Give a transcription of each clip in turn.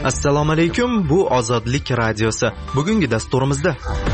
Assalomu alaykum, bu Ozodlik radiosi. Bugungi dasturimizda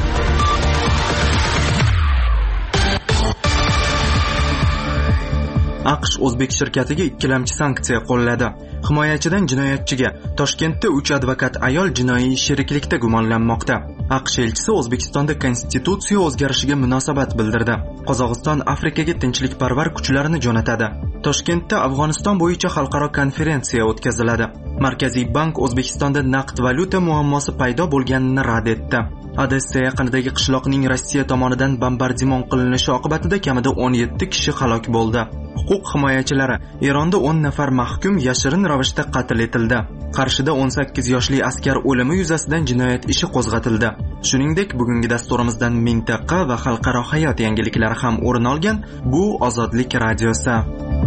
AQSh O'zbek shirkatiga ikkilamchi sanksiya qo'lladi. Himoyachidan jinoyatchiga Toshkentda 3 advokat ayol jinoiy sheriklikda gumonlanmoqda. AQSh elchisi O'zbekistonda konstitutsiya o'zgarishiga munosabat bildirdi. Qozog'iston Afrikaga tinchlikparvar kuchlarini jo'natadi. Toshkentda Afg'oniston bo'yicha xalqaro konferensiya o'tkaziladi. Markaziy bank O'zbekistonda naqd valyuta muammosi paydo bo'lganini rad etdi. Odessa yaqinidagi qishloqning Rossiya tomonidan bombardimon qilinishi oqibatida kamida 17 kishi halok bo'ldi. Huquq himoyachilari Eronda 10 nafar mahkum yashirin ravishda qatl etildi. Qarshida 18 yoshli askar o'limi yuzasidan jinoyat ishi qo'zg'atildi. Shuningdek, bugungi dasturimizdan mintaqa va xalqaro hayot yangiliklari ham o'rin olgan. Bu Ozodlik radiosi.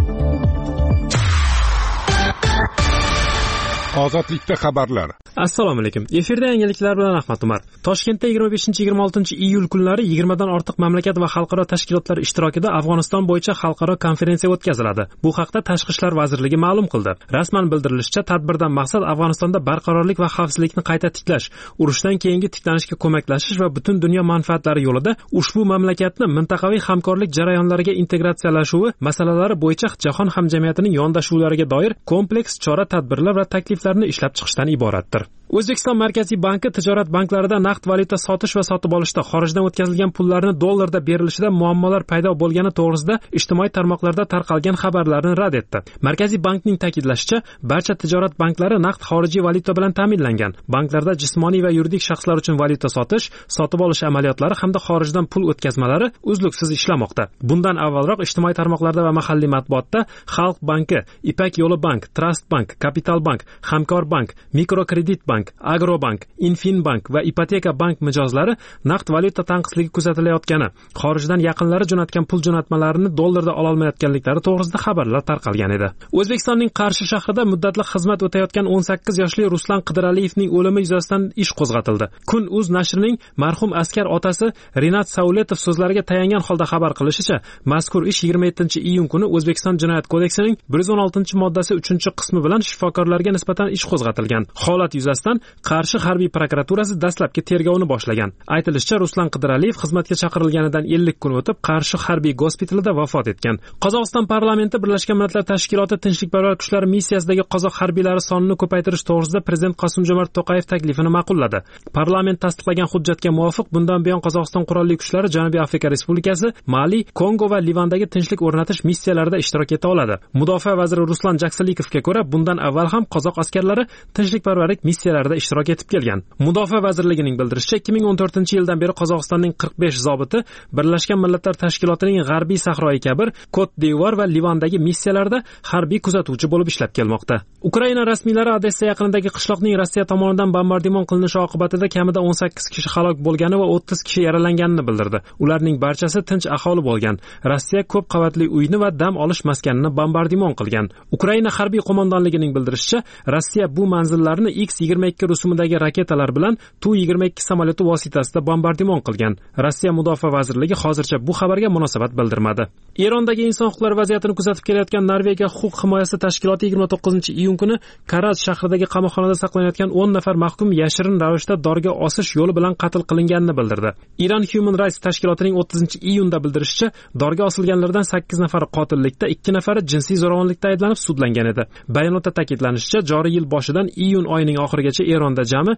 Ozodlikda xabarlar. Assalomu alaykum. Efirda yangiliklar bilan Ahmad Umar. Toshkentda 25-26 iyul kunlari 20 dan ortiq mamlakat va xalqaro tashkilotlar ishtirokida Afg'oniston bo'yicha xalqaro konferensiya o'tkaziladi. Bu haqda Tashqi ishlar vazirligi ma'lum qildi. Rasman bildirilishicha, tadbirdan maqsad Afg'onistonda barqarorlik va xavfsizlikni qayta tiklash, urushdan keyingi tiklanishga ko'maklashish va butun dunyo manfaatlari yo'lida ushbu mamlakatni mintaqaviy hamkorlik jarayonlariga integratsiyalashuvi masalalari bo'yicha jahon hamjamiyatining yondashuvlariga doir kompleks chora-tadbirlar va takliflarni ishlab chiqishdan iboratdir. O'zbekiston Markaziy banki tijorat banklarida naqd valyuta sotish va sotib olishda xorijdan o'tkazilgan pullarni dollarda berilishida muammolar paydo bo'lgani to'g'risida ijtimoiy tarmoqlarda tarqalgan xabarlarni rad etdi. Markaziy bankning ta'kidlashicha, barcha tijorat banklari naqd xorijiy valyuta bilan ta'minlangan. Banklarda jismoniy va yuridik shaxslar uchun valyuta sotish, sotib olish amaliyotlari hamda xorijdan pul o'tkazmalari uzluksiz ishlamoqda. Bundan avvalroq ijtimoiy tarmoqlarda va mahalliy matbuotda Xalq banki, Ipak yo'li bank, Trust bank, Kapital bank, Hamkor bank, Mikrokredit bank, Agrobank, Infinbank va Ipoteka bank mijozlari naqd valyuta tanqisligi kuzatilayotgani, xorijdan yaqinlari jo'natgan pul jo'natmalarini dollarda ola olmayotganliklari to'g'risida xabarlar tarqalgan edi. O'zbekistonning Qarshi shahrida muddatli xizmat o'tayotgan 18 yoshli Ruslan Qidiraliyevning o'limi yuzasidan ish qo'zg'atildi. Kun.uz nashrining marhum askar otasi Rinat Sauletov so'zlariga tayangan holda xabar qilishicha, mazkur ish 27-iyun kuni O'zbekiston Jinoyat kodeksining 116-moddasi 3-qismi bilan shifokorlarga nisbatan ish qo'zg'atilgan. Holat yuzasidan Qarshi harbiy prokuraturasi dastlabki tergovni boshlagan. Aytilishicha, Ruslan Qidiraliyev xizmatga chaqirilganidan 50 kun o'tib Qarshi harbiy gospitalida vafot etgan. Qozog'iston parlamenti Birlashgan Millatlar Tashkiloti tinchlikparvar kuchlari missiyasidagi qozoq harbiylari sonini ko'paytirish to'g'risida Prezident Qosim-Jomart To'qayev taklifini ma'qulladi. Parlament tasdiqlagan hujjatga muvofiq bundan buyon Qozog'iston qurolli kuchlari Janubiy Afrika Respublikasi, Mali, Kongo va Livandagi tinchlik o'rnatish missiyalarida ishtirok eta oladi. Mudofaa vaziri Ruslan Jaksalikovga ko'ra, bundan avval ham qozoq askarlari tinchlikparvarlik missiyalarida ishtirok etib kelgan. Mudofaa vazirligining bildirishicha, 2014-yildan beri Qozog'istonning 45 zobiti Birlashgan Millatlar Tashkilotining G'arbiy Sahroyi Kabir, Kot d'Ivoire va Livandagi missiyalarida harbiy kuzatuvchi bo'lib ishlab kelmoqda. Ukraina rasmiylari Odessa yaqinidagi qishloqning Rossiya tomonidan bombardimon qilinishi oqibatida kamida 18 kishi halok bo'lgani va 30 kishi yaralanganini bildirdi. Ularning barchasi tinch aholi bo'lgan. Rossiya ko'p qavatli uyni va dam olish maskanini bombardimon qilgan. Ukraina harbiy qo'mondonligining bildirishicha, Rossiya bu manzillarni X-22 rusumidagi raketalar bilan Tu-22 samolyoti vositasida bombardimon qilgan. Rossiya Mudofaa vazirligi hozircha bu xabarga munosabat bildirmadi. Erondagi inson huquqlari vaziyatini kuzatib kelayotgan Norvegiya huquq himoyasi tashkiloti 29-iyun kuni Karaz shahridagi qamoqxonada saqlanayotgan 10 nafar mahkum yashirin ravishda dorga osish yo'li bilan qatl qilinganini bildirdi. Iran Human Rights tashkilotining 30-iyunda bildirishicha, dorga osilganlardan 8 nafari qotillikda, 2 nafari jinsiy zo'ravonlikda ayblanib sudlangan edi. Bayonotda ta'kidlanishicha, joriy yil boshidan iyun oyining oxirigacha Eronda jami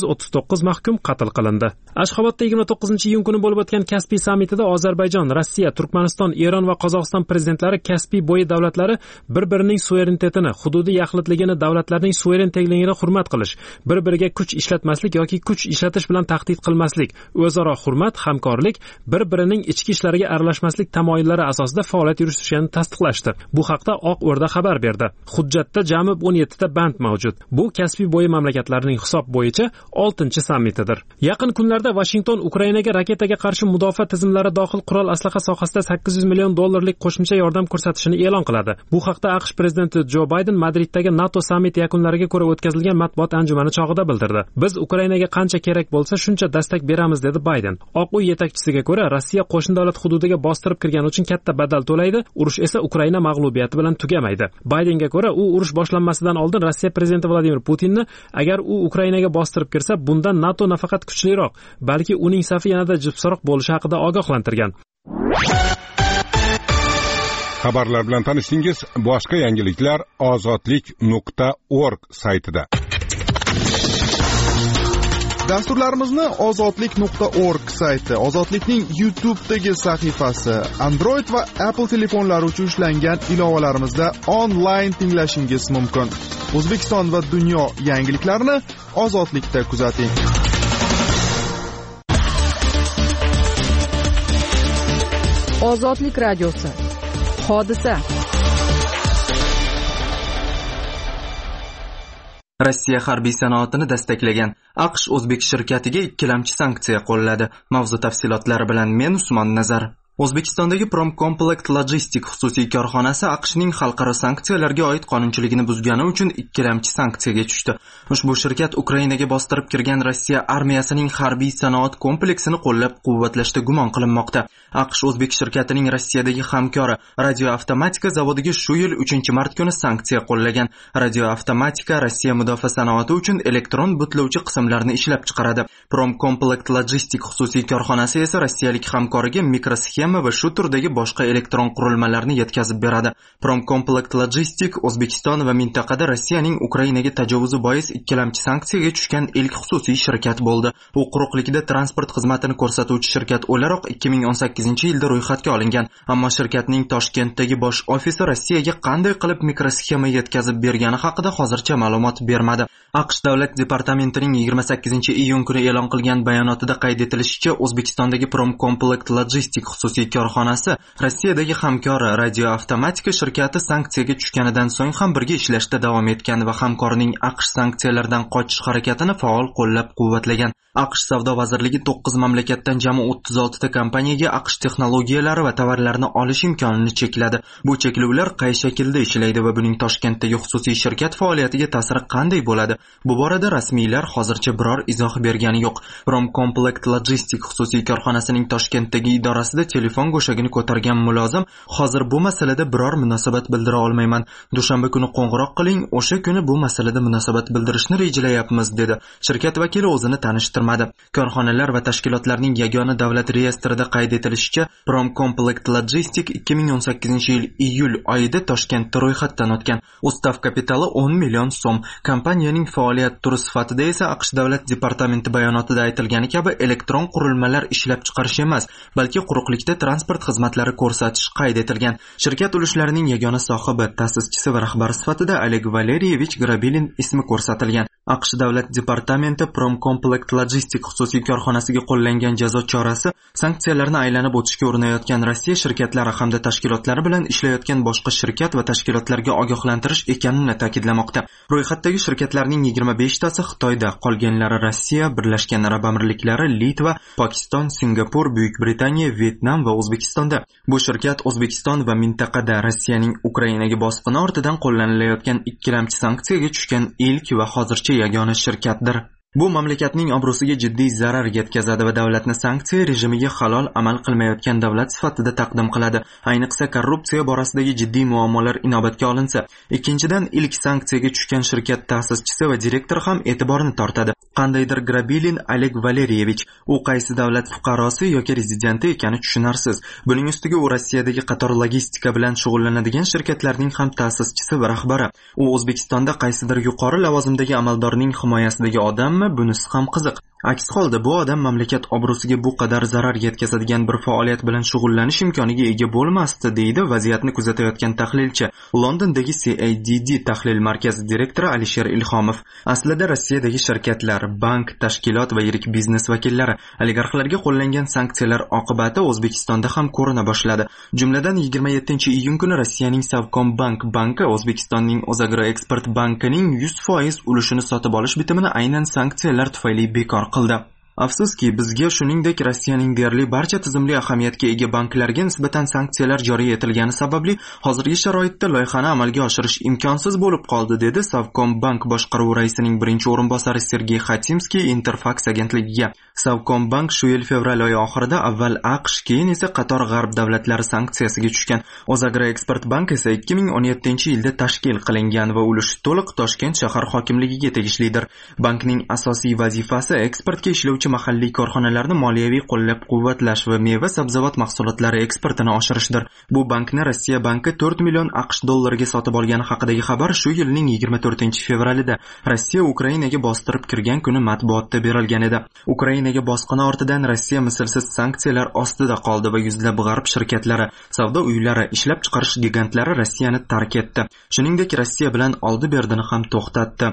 239 mahkum qatl qilindi. Ashxobodda 29-iyun kuni bo'lib o'tgan Kaspiy sammitida Ozarbayjon, Rossiya, Turkmaniston, Eron va Qozog'iston prezidentlari Kaspiy bo'yi davlatlari bir-birining suverenitetini, hududiy yaxlitligini, davlatlarning suveren tengligini hurmat qilish, bir-biriga kuch ishlatmaslik yoki kuch ishlatish bilan tahdid qilmaslik, o'zaro hurmat, hamkorlik, bir-birining ichki ishlariga aralashmaslik tamoyillari asosida faoliyat yuritishini tasdiqlashdi. Bu haqda Oq O'rda xabar berdi. Hujjatda jami 17 ta band mavjud. Bu Kaspiy bo'yi mamlakatlarining hisob bo'yicha 6-sammitidir. Yaqin kunlarda Washington Ukrainaga raketaga qarshi mudofaa tizimlari dohil qurol aslaha sohasida $800 million qo'shimcha yordam ko'rsatishini e'lon qiladi. Bu haqda AQSh prezidenti Jo Bayden Madriddagi NATO sammiti yakunlariga ko'ra o'tkazilgan matbuot anjumani chog'ida bildirdi. Biz Ukrainaga qancha kerak bo'lsa shuncha dastak beramiz, dedi Bayden. Oq uy yetakchisiga ko'ra, Rossiya qo'shni davlat hududiga bostirib kirgani uchun katta badal to'laydi, urush esa Ukraina mag'lubiyati bilan tugamaydi. Baydenga ko'ra, u urush boshlanmasidan oldin Rossiya prezidenti Vladimir Putinni Agar u Ukrainaga bostirib kirsa, bundan NATO nafaqat kuchliroq, balki uning safi yanada jipsaroq bo'lishi haqida ogohlantirgan. Xabarlar bilan tanishdingiz. Boshqa yangiliklar ozodlik.org saytida. Dasturlarimizni ozodlik.org sayti, Ozodlikning YouTube'dagi sahifasi, Android va Apple telefonlari uchun ishlangan ilovalarimizda onlayn tinglashingiz mumkin. O'zbekiston va dunyo yangiliklarini Ozodlikda kuzating. Ozodlik radiosi. Hodisa. Rossiya harbiy sanoatini destaklagan AQSh o'zbek shirkatiga ikkilamchi sanksiya qo'lladi. Mavzu tafsilotlari bilan men Usmon Nazar. O'zbekistondagi Promcomplect Logistic xususiy korxonasi AQShning xalqaro sanksiyalarga oid qonunchiligini buzgani uchun ikkilamchi sanksiyaga tushdi. Ushbu shirkat Ukrainaga bostirib kirgan Rossiya armiyasining harbiy sanoat kompleksini qo'llab-quvvatlashda gumon qilinmoqda. AQSh o'zbek shirkatining Rossiyadagi hamkori Radioavtomatika zavodiga shu yil 3-mart kuni sanksiya qo'llagan. Radioavtomatika Rossiya mudofaa sanoati uchun elektron butlovchi qismlarni ishlab chiqaradi. Promcomplect Logistic xususiy korxonasi esa rossiyalik hamkoriga mikrosxema va shu turdagi boshqa elektron qurilmalarni yetkazib beradi. Promcomplect Logistic O'zbekiston va mintaqada Rossiyaning Ukrainaga tajovuzi bois ikkilamchi sanksiyaga tushgan ilk xususiy shirkat bo'ldi. U quruqlikda transport xizmatini ko'rsatuvchi shirkat o'laroq 2018-yilda ro'yxatga olingan, ammo shirkatning Toshkentdagi bosh ofisi Rossiyaga qanday qilib mikrosxema yetkazib bergani haqida hozircha ma'lumot bermadi. AQSh davlat departamentining 28-iyun kuni e'lon qilgan bayonotida qayd etilishicha, O'zbekistondagi Promcomplect Logistic xususiy korxonasi Rossiyadagi hamkori Radioavtomatika shirkati sanksiyaga tushganidan so'ng ham birga ishlashda davom etgan va hamkorining AQSh sanksiyalardan qochish harakatini faol qo'llab-quvvatlagan. AQSh savdo vazirligi 9 mamlakatdan jami 36 ta kompaniyaga AQSh texnologiyalari va tovarlarini olish imkonini chekladi. Bu cheklovlar qay shaklda ishlaydi va buning Toshkentdagi xususiy shirkat faoliyatiga ta'siri qanday bo'ladi? Bu borada rasmiylar hozircha biror izoh bergani yo'q. Promcomplect Logistic xususiy korxonasining Toshkentdagi idorasida telefon go'shagini ko'targan mulozim hozir bu masalada biror munosabat bildira olmayman. Dushanba kuni qo'ng'iroq qiling, o'sha kuni bu masalada munosabat bildirishni rejalayapmiz dedi. Shirkat vakili o'zini tanishtirmadi. Korxonalar va tashkilotlarning yagona davlat reyestrida qayd etilishicha, Promcomplect Logistic 2018-yil iyul oyida Toshkentda ro'yxatdan o'tgan. Ustav kapitali 10 million so'm. Kompaniyaning faoliyat turi sifatida esa AQSh davlat departamenti bayonotida aytilgani kabi elektron qurilmalar ishlab chiqarish emas, balki quruqlikda transport xizmatlari ko'rsatish qayd etilgan. Shirkat ulushlarining yagona sohibi, ta'sischisi va rahbari sifatida Oleg Valeriyevich Grabilin ismi ko'rsatilgan. AQSh davlat departamenti Promcomplect Logistic xususiy korxonasiga qo'llangan jazo chorasi sanksiyalarni aylanib o'tishga urinayotgan Rossiya shirkatlari hamda tashkilotlari bilan ishlayotgan boshqa shirkat va tashkilotlarga ogohlantirish ekanini ta'kidlamoqda. Ro'yxatdagi shirkatlarning 25 tasi Xitoyda, qolganlari Rossiya, Birlashgan Arab Amirliklari, Litva, Pokiston, Singapur, Buyuk Britaniya, Vyetnam va O'zbekistonda. Bu shirkat O'zbekiston va mintaqada Rossiyaning Ukrainaga bosqini ortidan qo'llanilayotgan ikkilamchi sanksiyaga tushgan ilk va hozircha yagona shirkatdir. Bu mamlakatning obro'siga jiddiy zarar yetkazadi va davlatni sanksiya rejimiga halol amal qilmayotgan davlat sifatida taqdim qiladi. Ayniqsa korrupsiya borasidagi jiddiy muammolar inobatga olinsa. Ikkinchidan, ilk sanksiyaga tushgan shirkat ta'sischisi va direktor ham e'tiborni tortadi. Qandaydir Grabilin Oleg Valeriyevich, u qaysi davlat fuqarosi yoki rezidenti ekani tushunarsiz. Buning ustiga u Rossiyadagi qator logistika bilan shug'ullanadigan shirkatlarning ham ta'sischisi va rahbari. U O'zbekistonda qaysidir yuqori lavozimdagi amaldorning himoyasidagi odam bunisi ham qiziq. Aks holda bu odam mamlakat obro'siga bu qadar zarar yetkazadigan bir faoliyat bilan shug'ullanish imkoniga ega bo'lmasdi, deydi vaziyatni kuzatayotgan tahlilchi, Londondagi CADD tahlil markazi direktori Alisher Ilhomov. Aslida Rossiyadagi shirkatlar, bank, tashkilot va yirik biznes vakillari oligarxlarga qo'llangan sanksiyalar oqibati O'zbekistonda ham ko'rina boshladi. Jumladan 27-iyun kuni Rossiyaning Savcombank banki O'zbekistonning O'zagroeksport bankining 100% ulushini sotib olish bitimini aynan sanksiyalar tufayli bekor qildi. Afsuski, bizga shuningdek Rossiyaning deyarli barcha tizimli ahamiyatga ega banklarga nisbatan sanksiyalar joriy etilgani sababli hozirgi sharoitda loyihani amalga oshirish imkonsiz bo'lib qoldi, dedi Savcombank boshqaruvi raisining birinchi o'rinbosari Sergey Khatimskiy Interfax agentligiga. Savcombank shu yil fevral oyi oxirida avval AQSh, keyin esa qator g'arb davlatlari sanksiyasiga tushgan. O'zagroeksport bank esa 2017-yilda tashkil qilingan va ulushi to'liq Toshkent shahar hokimligiga tegishlidir. Bankning asosiy vazifasi eksportga ishlovchi mahalliy korxonalarni moliyaviy qo'llab-quvvatlash va meva-sabzavot mahsulotlari eksportini oshirishdir. Bu bankni Rossiya banki 4 million AQSh dollariga sotib olgani haqidagi xabar shu yilning 24-fevralida Rossiya Ukrainaga bostirib kirgan kuni matbuotda berilgan edi. Ukrainaga bosqini ortidan Rossiya mislsiz sanksiyalar ostida qoldi va yuzlab g'arb shirkatlari, savdo uylari, ishlab chiqarish gigantlari Rossiyani tark etdi. Shuningdek, Rossiya bilan oldi-berdini ham to'xtatdi.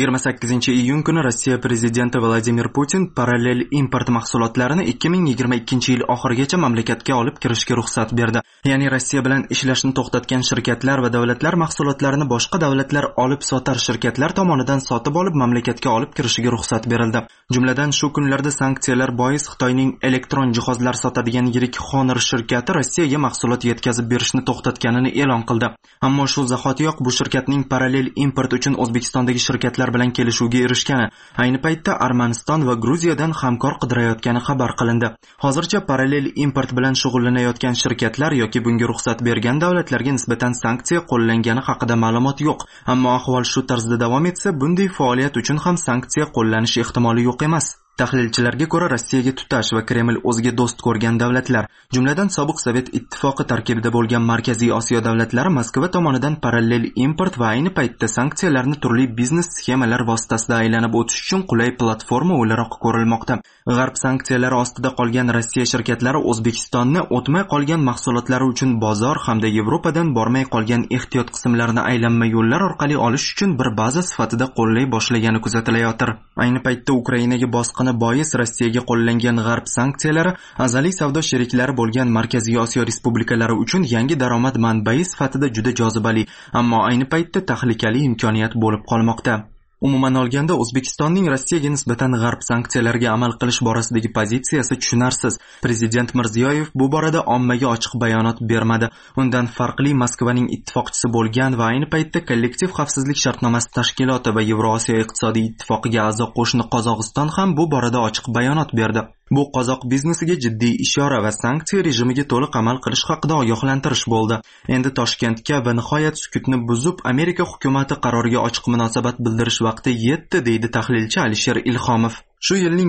28-iyun kuni Rossiya prezidenti Vladimir Putin parallel import mahsulotlarini 2022-yil oxirigacha mamlakatga olib kirishga ruxsat berdi. Ya'ni Rossiya bilan ishlashni to'xtatgan shirkatlar va davlatlar mahsulotlarini boshqa davlatlar olib sotar shirkatlar tomonidan sotib olib mamlakatga olib kirishiga ruxsat berildi. Jumladan shu kunlarda sanksiyalar bois Xitoyning elektron jihozlar sotadigan yirik Honor shirkati Rossiyaga mahsulot yetkazib berishni to'xtatganini e'lon qildi. Ammo shu zahotiyoq bu shirkatning parallel import uchun O'zbekistondagi shirkatlar bilan kelishuvga erishgani, ayni paytda Armaniston va Gruziyadan hamkor qidirayotgani xabar qilindi. Hozircha parallel import bilan shug'ullanayotgan shirkatlar yoki bunga ruxsat bergan davlatlarga nisbatan sanksiya qo'llangani haqida ma'lumot yo'q. Ammo ahvol shu tarzda davom etsa, bunday faoliyat uchun ham sanksiya qo'llanishi ehtimoli yo'q emas. Tahlilchilarga ko'ra, Rossiyaga tutash va Kreml o'ziga do'st ko'rgan davlatlar, jumladan sobiq Sovet ittifoqi tarkibida bo'lgan Markaziy Osiyo davlatlari Moskva tomonidan parallel import va ayni paytda sanksiyalarni turli biznes sxemalar vositasida aylanib o'tish uchun qulay platforma o'laroq ko'rilmoqda. G'arb sanksiyalari ostida qolgan Rossiya shirkatlari O'zbekistonni o'tmay qolgan mahsulotlari uchun bozor hamda Yevropadan bormay qolgan ehtiyot qismlarini aylanma yo'llar orqali olish uchun bir baza sifatida qo'llay boshlagani kuzatilayotir. Ayni paytda Ukrainaga bosqin bois Rossiyaga qo'llangan g'arb sanksiyalari azaliy savdo sheriklari bo'lgan Markaziy Osiyo respublikalari uchun yangi daromad manbai sifatida juda jozibali, ammo ayni paytda tahlikali imkoniyat bo'lib qolmoqda. Umuman olganda, O'zbekistonning Rossiyaga nisbatan g'arb sanksiyalariga amal qilish borasidagi pozitsiyasi tushunarsiz. Prezident Mirziyoyev bu borada ommaga ochiq bayonot bermadi. Undan farqli Moskvaning ittifoqchisi bo'lgan va ayni paytda kollektiv xavfsizlik shartnomasi tashkiloti va Yevrosiyo iqtisodiy ittifoqiga a'zo qo'shni Qozog'iston ham bu borada ochiq bayonot berdi. Bu qozoq biznesiga jiddiy ishora va sanksiya rejimiga to'liq amal qilish haqida ogohlantirish bo'ldi. Endi Toshkentga va nihoyat sukutni buzib Amerika hukumati qaroriga ochiq munosabat bildirish vaqti yetdi, deydi tahlilchi Alisher Ilhomov. Shu yilning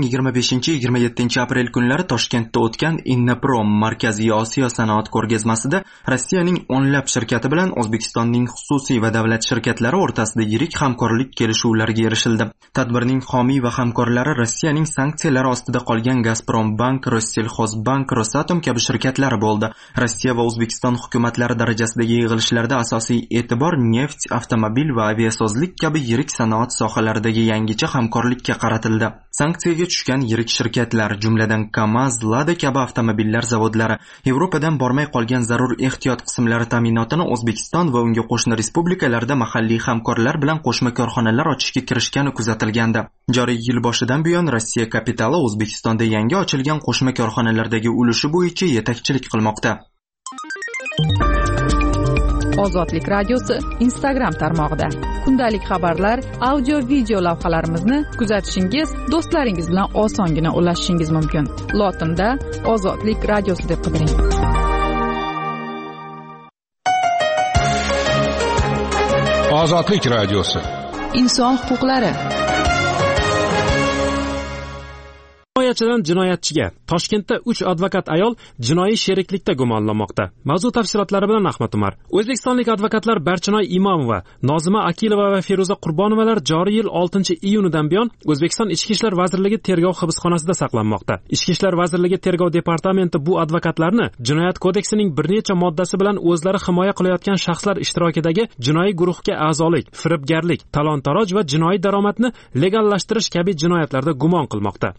25-27 aprel kunlari Toshkentda o'tgan Innoprom Markaziy Osiyo sanoat ko'rgazmasida Rossiyaning o'nlab shirkati bilan O'zbekistonning xususiy va davlat shirkatlari o'rtasida yirik hamkorlik kelishuvlariga erishildi. Tadbirning homiy va hamkorlari Rossiyaning sanksiyalari ostida qolgan Gazprombank, Rossellxozbank, Rosatom kabi shirkatlari bo'ldi. Rossiya va O'zbekiston hukumatlari darajasidagi yig'ilishlarda asosiy e'tibor neft, avtomobil va aviasozlik kabi yirik sanoat sohalaridagi yangicha hamkorlikka qaratildi. Sanksiyaga tushgan yirik shirkatlar, jumladan KAMAZ, Lada kabi avtomobillar zavodlari Yevropadan bormay qolgan zarur ehtiyot qismlari ta'minotini O'zbekiston va unga qo'shni respublikalarda mahalliy hamkorlar bilan qo'shma korxonalar ochishga kirishgani kuzatilgandi. Joriy yil boshidan buyon Rossiya kapitali O'zbekistonda yangi ochilgan qo'shma korxonalardagi ulushi bo'yicha yetakchilik qilmoqda. Ozodlik radiosi Instagram tarmog'ida kundalik xabarlar, audio-video lavhalarimizni kuzatishingiz, do'stlaringiz bilan osongina ulashishingiz mumkin. Lotinda Ozodlik radiosi deb qidiring. Ozodlik radiosi. Inson huquqlari. Jinoyatchidan jinoyatchiga. Toshkentda 3 advokat ayol jinoiy sheriklikda gumonlanmoqda. Mavzu tafsilotlari bilan Ahmad Umar. O'zbekistonlik advokatlar Barchinoy Imomova, Nozima Akilova va Feruza Qurbonovalar joriy yil 6-iyunidan buyon O'zbekiston Ichki ishlar vazirligi tergov hibsxonasida saqlanmoqda. Ichki ishlar vazirligi tergov departamenti bu advokatlarni Jinoyat kodeksining bir necha moddasi bilan o'zlari himoya qilayotgan shaxslar ishtirokidagi jinoiy guruhga a'zolik, firibgarlik, talon-taroj va jinoiy daromadni legallashtirish kabi jinoyatlarda gumon qilmoqda. Advokat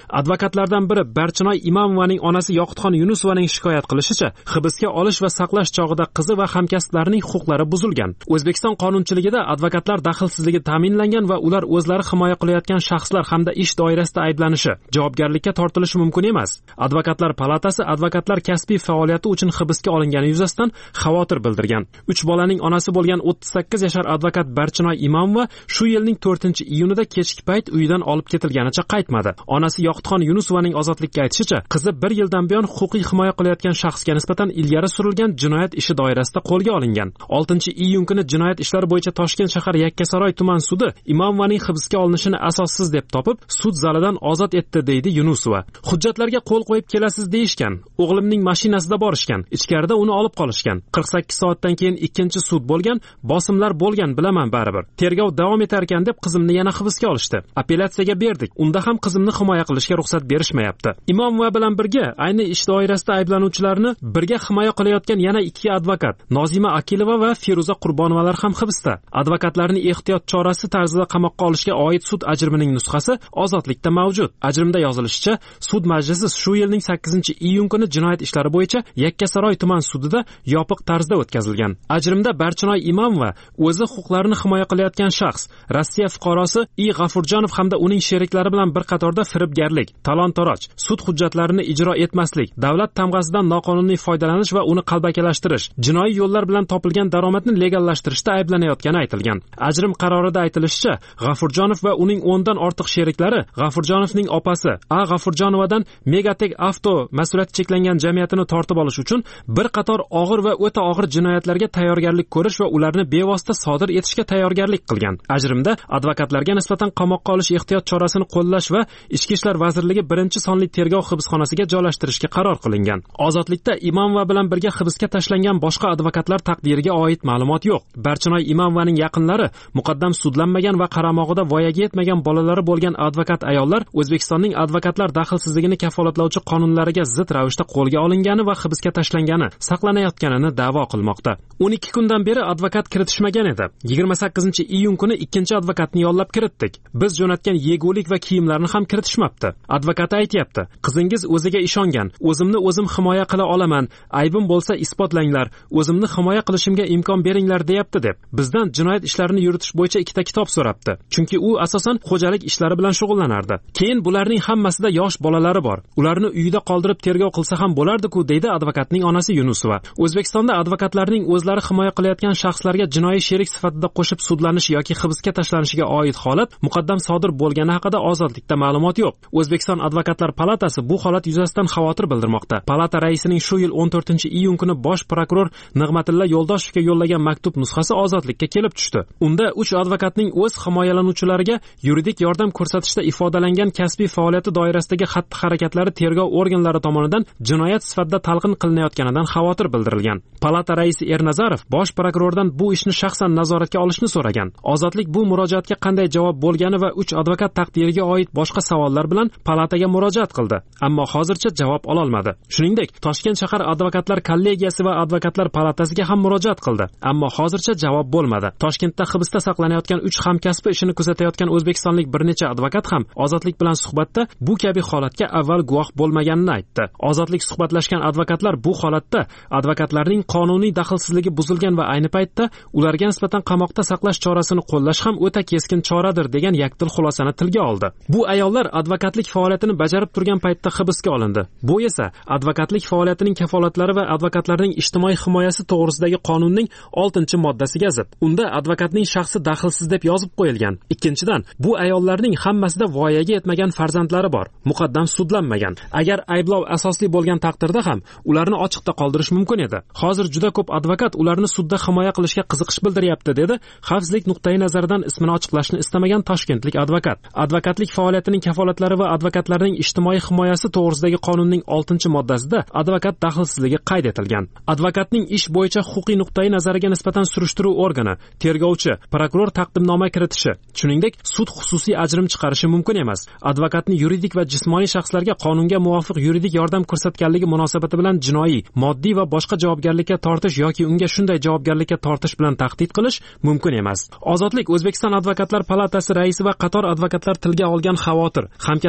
advokatlardan biri Barchinoy Imomovaning onasi Yoqutxon Yunusovaning shikoyat qilishicha, hibsga olish va saqlash chog'ida qizi va hamkasblarining huquqlari buzilgan. O'zbekiston qonunchiligida advokatlar daxlsizligi ta'minlangan va ular o'zlari himoya qilayotgan shaxslar hamda ish doirasida ayblanishi, javobgarlikka tortilishi mumkin emas. Advokatlar palatasi advokatlar kasbiy faoliyati uchun hibsga olingani yuzasidan xavotir bildirgan. 3 bolaning onasi bo'lgan 38 yashar advokat Barchinoy Imomova shu yilning 4-iyunida kechki payt uyidan olib ketilganicha qaytmadi. Onasi Yoqutxon Yunusovaning ozodlikka aytishicha, qizi 1 yildan buyon huquqiy himoya qilayotgan shaxsga nisbatan ilgari surilgan jinoyat ishi doirasida qo'lga olingan. 6-iyun kuni jinoyat ishlari bo'yicha Toshkent shahar Yakkasaroy tuman sudi Imomovaning hibsga olinishini asossiz deb topib, sud zalidan ozod etdi, deydi Yunusova. Hujjatlarga qo'l qo'yib kelasiz deyishgan. O'g'limning mashinasida borishgan. Ichkarida uni olib qolishgan. 48 soatdan keyin ikkinchi sud bo'lgan, bosimlar bo'lgan, bilaman baribir. Tergov davom etar ekan deb qizimni yana hibsga olishdi. Apellyatsiyaga berdik. Unda ham qizimni himoya qilishga ruxsat berishmayapti. Imomova bilan birga ayni ish doirasida ayblanuvchilarni birga himoya qilayotgan yana 2 advokat, Nozima Akilova va Feruza Qurbonovalar ham hibsda. Advokatlarning ehtiyot chorasi tarzida qamoqqa olishga oid sud ajrimining nusxasi ozodlikda mavjud. Ajrimda yozilishicha, sud majlisi shu yilning 8-iyun kuni jinoyat ishlari bo'yicha Yakkasaroy tuman sudida yopiq tarzda o'tkazilgan. Ajrimda Barchinoy Imomova o'zi huquqlarini himoya qilayotgan shaxs, Rossiya fuqarosi I. G'afurjonov hamda uning sheriklari bilan bir qatorda firibgarlik, talon-toroj, sud hujjatlarini ijro etmaslik, davlat tamg'asidan noqonuniy foydalanish va uni qalbakilashtirish, jinoiy yo'llar bilan topilgan daromadni legallashtirishda ayblanayotgani aytilgan. Ajrim qarorida aytilishicha, G'afurjonov va uning 10 dan ortiq sheriklari G'afurjonovning opasi A. G'afurjonovadan Megatek Avto mas'uliyati cheklangan jamiyatini tortib olish uchun bir qator og'ir va o'ta og'ir jinoyatlarga tayyorgarlik ko'rish va ularni bevosita sodir etishga tayyorgarlik qilgan. Ajrimda advokatlarga nisbatan qamoqqa olish ehtiyot chorasini qo'llash va Ichki ishlar vazirligi 1-sonli tergov hibsxonasiga joylashtirishga qaror qilingan. Ozodlikda Imomova bilan birga hibsga tashlangan boshqa advokatlar taqdiriga oid ma'lumot yo'q. Barchinoy Imomovaning yaqinlari muqaddam sudlanmagan va qaramog'ida voyaga yetmagan bolalari bo'lgan advokat ayollar O'zbekistonning advokatlar daxlsizligini kafolatlovchi qonunlariga zid ravishda qo'lga olingani va hibsga tashlangani, saqlanayotganini da'vo qilmoqda. 12 kundan beri advokat kiritishmagan edi. 28-iyun kuni ikkinchi advokatni yollab kiritdik. Biz jo'natgan yegulik va kiyimlarni ham kiritishmabdi. Advokat aytayapti, qizingiz o'ziga ishongan, o'zimni o'zim himoya qila olaman, aybim bo'lsa isbotlanglar, o'zimni himoya qilishimga imkon beringlar deyapti deb. Bizdan jinoyat ishlarini yuritish bo'yicha 2 kitob so'rabdi. Chunki u asosan xo'jalik ishlari bilan shug'ullanardi. Keyin bularning hammasida yosh bolalari bor. Ularni uyida qoldirib tergov qilsa ham bo'lardi-ku, deydi advokatning onasi Yunusova. O'zbekistonda advokatlarning o'zlari himoya qilayotgan shaxslarga jinoiy sherik sifatida qo'shib sudlanish yoki hibsga tashlanishiga oid holat muqaddam sodir bo'lgani haqida ozodlikda ma'lumot yo'q. O'zbekiston advokatlar palatasi bu holat yuzasidan xavotir bildirmoqda. Palata raisining shu yil 14-iyun kuni bosh prokuror Nig'matilla Yo'ldoshevga yo'llagan maktub nusxasi ozodlikka kelib tushdi. Unda 3 advokatning o'z himoyalanuvchilariga yuridik yordam ko'rsatishda ifodalangan kasbiy faoliyati doirasidagi xatti-harakatlari tergov organlari tomonidan jinoyat sifatida talqin qilinayotganidan xavotir bildirilgan. Palata raisi Ernazarov bosh prokurordan bu ishni shaxsan nazoratga olishni so'ragan. Ozodlik bu murojaatga qanday javob bo'lgani va 3 advokat taqdiriga oid boshqa savollar bilan palataga murojaat qildi, ammo hozircha javob ola olmadi. Shuningdek, Toshkent shahar advokatlar kollegiyasi va advokatlar palatasiga ham murojaat qildi, ammo hozircha javob bo'lmadi. Toshkentda hibsda saqlanayotgan 3 hamkasbi ishini kuzatayotgan o'zbekistonlik bir necha advokat ham Ozodlik bilan suhbatda bu kabi holatga avval guvoh bo'lmaganini aytdi. Ozodlik suhbatlashgan advokatlar bu holatda advokatlarning qonuniy daxlsizligi buzilgan va ayni paytda ularga nisbatan qamoqda saqlash chorasini qo'llash ham o'ta keskin choradir degan yakdil xulosani tilga oldi. Bu ayollar advokatlik faoliyatini bajarib turgan paytda hibsga olindi. Bu esa advokatlik faoliyatining kafolatlari va advokatlarning ijtimoiy himoyasi to'g'risidagi qonunning 6-moddasiga zid. Unda advokatning shaxsi daxlsiz deb yozib qo'yilgan. Ikkinchidan, bu ayollarning hammasida voyaga yetmagan farzandlari bor, muqaddam sudlanmagan. Agar ayblov asosli bo'lgan taqdirda ham ularni ochiqda qoldirish mumkin edi. Hozir juda ko'p advokat ularni sudda himoya qilishga qiziqish bildiryapti, dedi xavfsizlik nuqtai nazaridan ismini ochiqlashni istamagan toshkentlik advokat. Advokatlik faoliyatining kafolatlari va advokatlarning ijtimoiy himoyasi to'g'risidagi qonunning 6-moddasida advokat daxlsizligi qayd etilgan. Advokatning ish bo'yicha huquqiy nuqtai nazariga nisbatan surishtiruv organi, tergovchi, prokuror taqdimnoma kiritishi, shuningdek sud xususiy ajrim chiqarishi mumkin emas. Advokatni yuridik va jismoniy shaxslarga qonunga muvofiq yuridik yordam ko'rsatganligi munosabati bilan jinoiy, moddiy va boshqa javobgarlikka tortish yoki unga shunday javobgarlikka tortish bilan tahdid qilish mumkin emas. Ozodlik O'zbekiston advokatlar palatasi raisi va qator advokatlar tilga olgan xavotir, hamkasblarining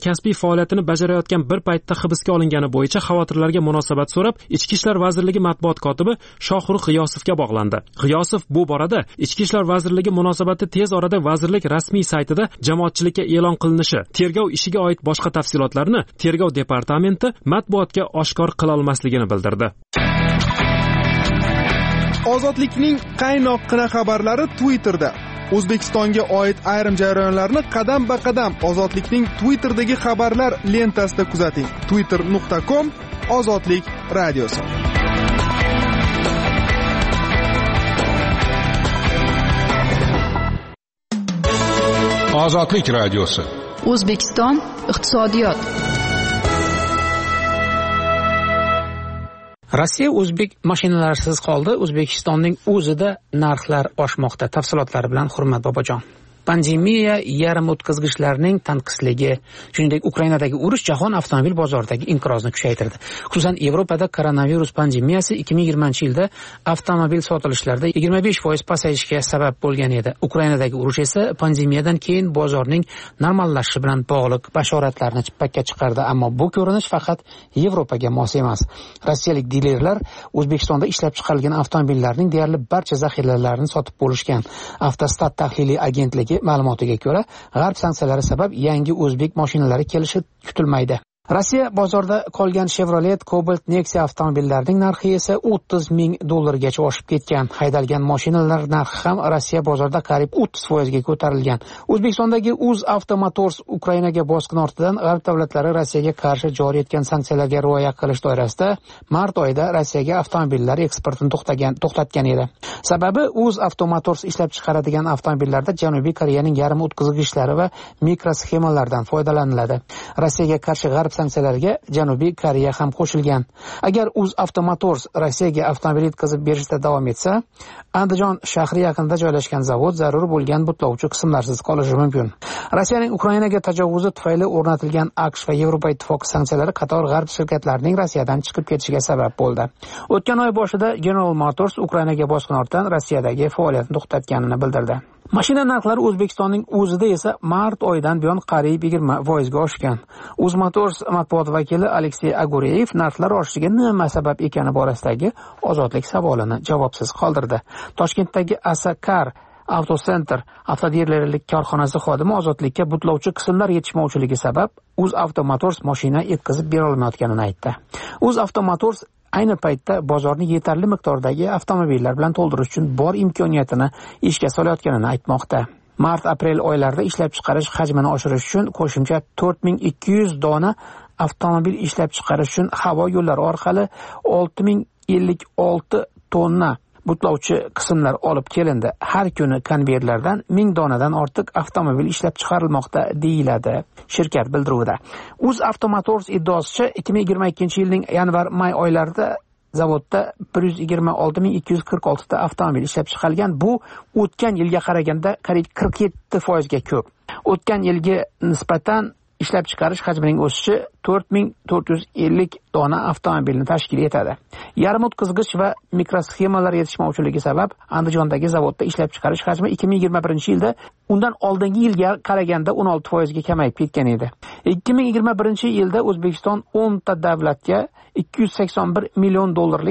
kasbiy faoliyatini bajarayotgan bir paytda hibsga olingani bo'yicha xavotirlarga munosabat so'rab Ichki ishlar vazirligi matbuot kotibi Shohruh G'iyosovga bog'landi. G'iyosov bu borada Ichki ishlar vazirligi munosabati tez orada vazirlik rasmiy saytida jamoatchilikka e'lon qilinishi, tergov ishiga oid boshqa tafsilotlarni Tergov departamenti matbuotga oshkor qila olmasligini bildirdi. Ozodlikning qaynoqqina xabarlari Twitterda. O'zbekistonga oid ayrim jarayonlarni qadam-ba-qadam Ozodlikning Twitterdagi xabarlar lentasida kuzating. twitter.com Ozodlik radiosi. Ozodlik radiosi. O'zbekiston iqtisodiyot. Rossiya o'zbek mashinalarisiz qoldi. O'zbekistonning o'zida narxlar oshmoqda. Tafsilotlari bilan Hurmat Bobojon. Pandemiya, yarim o'tkazgichlarning tanqisligi, shuningdek Ukrainadagi urush jahon avtomobil bozoridagi inqirozni kuchaytirdi. Xususan, Yevropada koronavirus pandemiyasi 2020-yilda avtomobil sotilishlarida 25% pasayishga sabab bo'lgan edi. Ukrainadagi urush esa pandemiyadan keyin bozorning normallashishi bilan bog'liq bashoratlarni chippakka chiqardi, ammo bu ko'rinish faqat Yevropaga mos emas. Rossiyalik dilerlar O'zbekistonda ishlab chiqarilgan avtomobillarning deyarli barcha zaxiralarini sotib bo'lishgan. Avtostat tahliliy agentligi ma'lumotiga ko'ra, g'arb sanksiyalari sabab yangi o'zbek mashinalari kelishi kutilmaydi. Rossiya bozorida qolgan Chevrolet Cobalt Nexia avtomobillarining narxi esa $30,000 oshib ketgan. Haydalgan mashinalar narxi ham Rossiya bozorida qariyb 30% ga ko'tarilgan. O'zbekistondagi UzAuto Motors Ukrainaga bosqin ortidan g'arb davlatlari Rossiyaga qarshi joriy etgan sanksiyalarga rioya qilish doirasida mart oyida Rossiyaga avtomobillar eksportini to'xtatgan edi. Sababi UzAuto Motors ishlab chiqaradigan avtomobillarda Janubiy Koreyaning yarim o'tkazgichlari va mikrosxemalardan foydalaniladi. Rossiyaga qarshi g'arb sanksiyalarga Janubiy Koreya ham qo'shilgan. Agar UzAuto Motors Rossiyaga avtomobil yetkazib berishda davom etsa, Andijon shahri yaqinida joylashgan zavod zarur bo'lgan butlovchi qismlarsiz qolishi mumkin. Rossiyaning Ukrainaga tajovuzi tufayli o'rnatilgan AQSh va Yevropa Ittifoqi sanksiyalari qator g'arb shirkatlarining Rossiyadan chiqib ketishiga sabab bo'ldi. O'tgan oy boshida General Motors Ukrainaga bosqin ortidan Rossiyadagi faoliyatini to'xtatganini bildirdi. Mashina narxlari O'zbekistonning o'zida esa mart oyidan buyon qariyb 20% ga oshgan. UzMotors matbuot vakili Aleksey Agureyev narxlar oshishiga nima sabab ekani borasidagi Ozodlik savolini javobsiz qoldirdi. Toshkentdagi Asakar Autocenter avtodilerlik korxonasi xodimi Ozodlikka butlovchi qismlar yetishmovchiligi sabab UzAuto Motors mashina yetkazib bera olmayotganini aytdi. UzAuto Motors ayni paytda bozorni yetarli miqdordagi avtomobillar bilan to'ldirish uchun bor imkoniyatini ishga solayotganini aytmoqda. Mart-aprel oylarida ishlab chiqarish hajmini oshirish uchun qo'shimcha 4200 dona avtomobil ishlab chiqarish uchun havo yo'llari orqali 6056 tonna butlovchi qismlar olib kelindi. Har kuni konveyerlardan 1000 donadan ortiq avtomobil ishlab chiqarilmoqda deyiladi shirkat bildiruvida. UzAuto Motors iddaosicha 2022-yilning yanvar-may oylarida zavodda 126246 ta avtomobil ishlab chiqarilgan. Bu o'tgan yilga qaraganda qariyb 47% ga ko'p. O'tgan yilga nisbatan ishlab chiqarish hajmining o'sishi 4450 dona avtomobilni tashkil etadi. Yarim o'tkazgich va mikrosxemalar yetishmovchiligi sabab Andijondagi zavodda ishlab chiqarish hajmi 2021-yilda undan oldingi yilga qaraganda 16% ga kamayib ketgan edi. 2021-yilda O'zbekiston 10 ta davlatga $281 million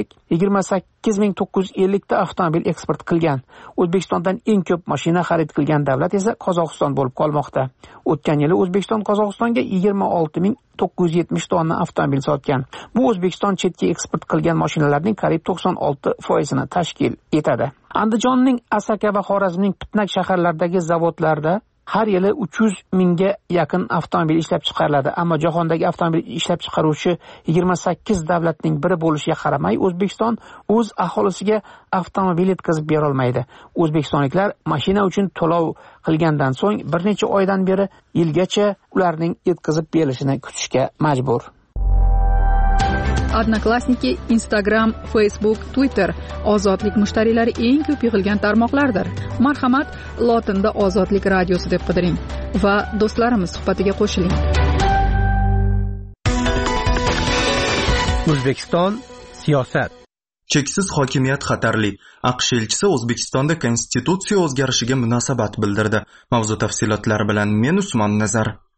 28950 ta avtomobil eksport qilgan. O'zbekistondan eng ko'p mashina xarid qilgan davlat esa Qozog'iston bo'lib qolmoqda. O'tgan yili O'zbekiston Qozog'istonga 26970 tonna avtomobil sotgan. Bu O'zbekiston chetga eksport qilgan mashinalarning qariyb 96% ni tashkil etadi. Andijonning Asaka va Xorazmning Pitnak shaharlaridagi zavodlarda har yili 300 mingga yaqin avtomobil ishlab chiqariladi, ammo jahondagi avtomobil ishlab chiqaruvchi 28 davlatning biri bo'lishiga qaramay, O'zbekiston o'z aholisiga avtomobil yetkazib bera olmaydi. O'zbekistonliklar mashina uchun to'lov qilgandan so'ng bir necha oydan beri yilgacha ularning yetkazib berilishini kutishga majbur. Odnoklassniki, Instagram, Facebook, Twitter ozodlik mushtariylari eng ko'p yig'ilgan tarmoqlardir. Marhamat, lotinda Ozodlik radiosi deb qidiring va do'stlarimiz suhbatiga qo'shiling. O'zbekiston siyosat. Cheksiz hokimiyat xatarli. AQSh elchisi O'zbekistonda konstitutsiya o'zgarishiga munosabat bildirdi. Mavzu tafsilotlari bilan men Usmon Nazar.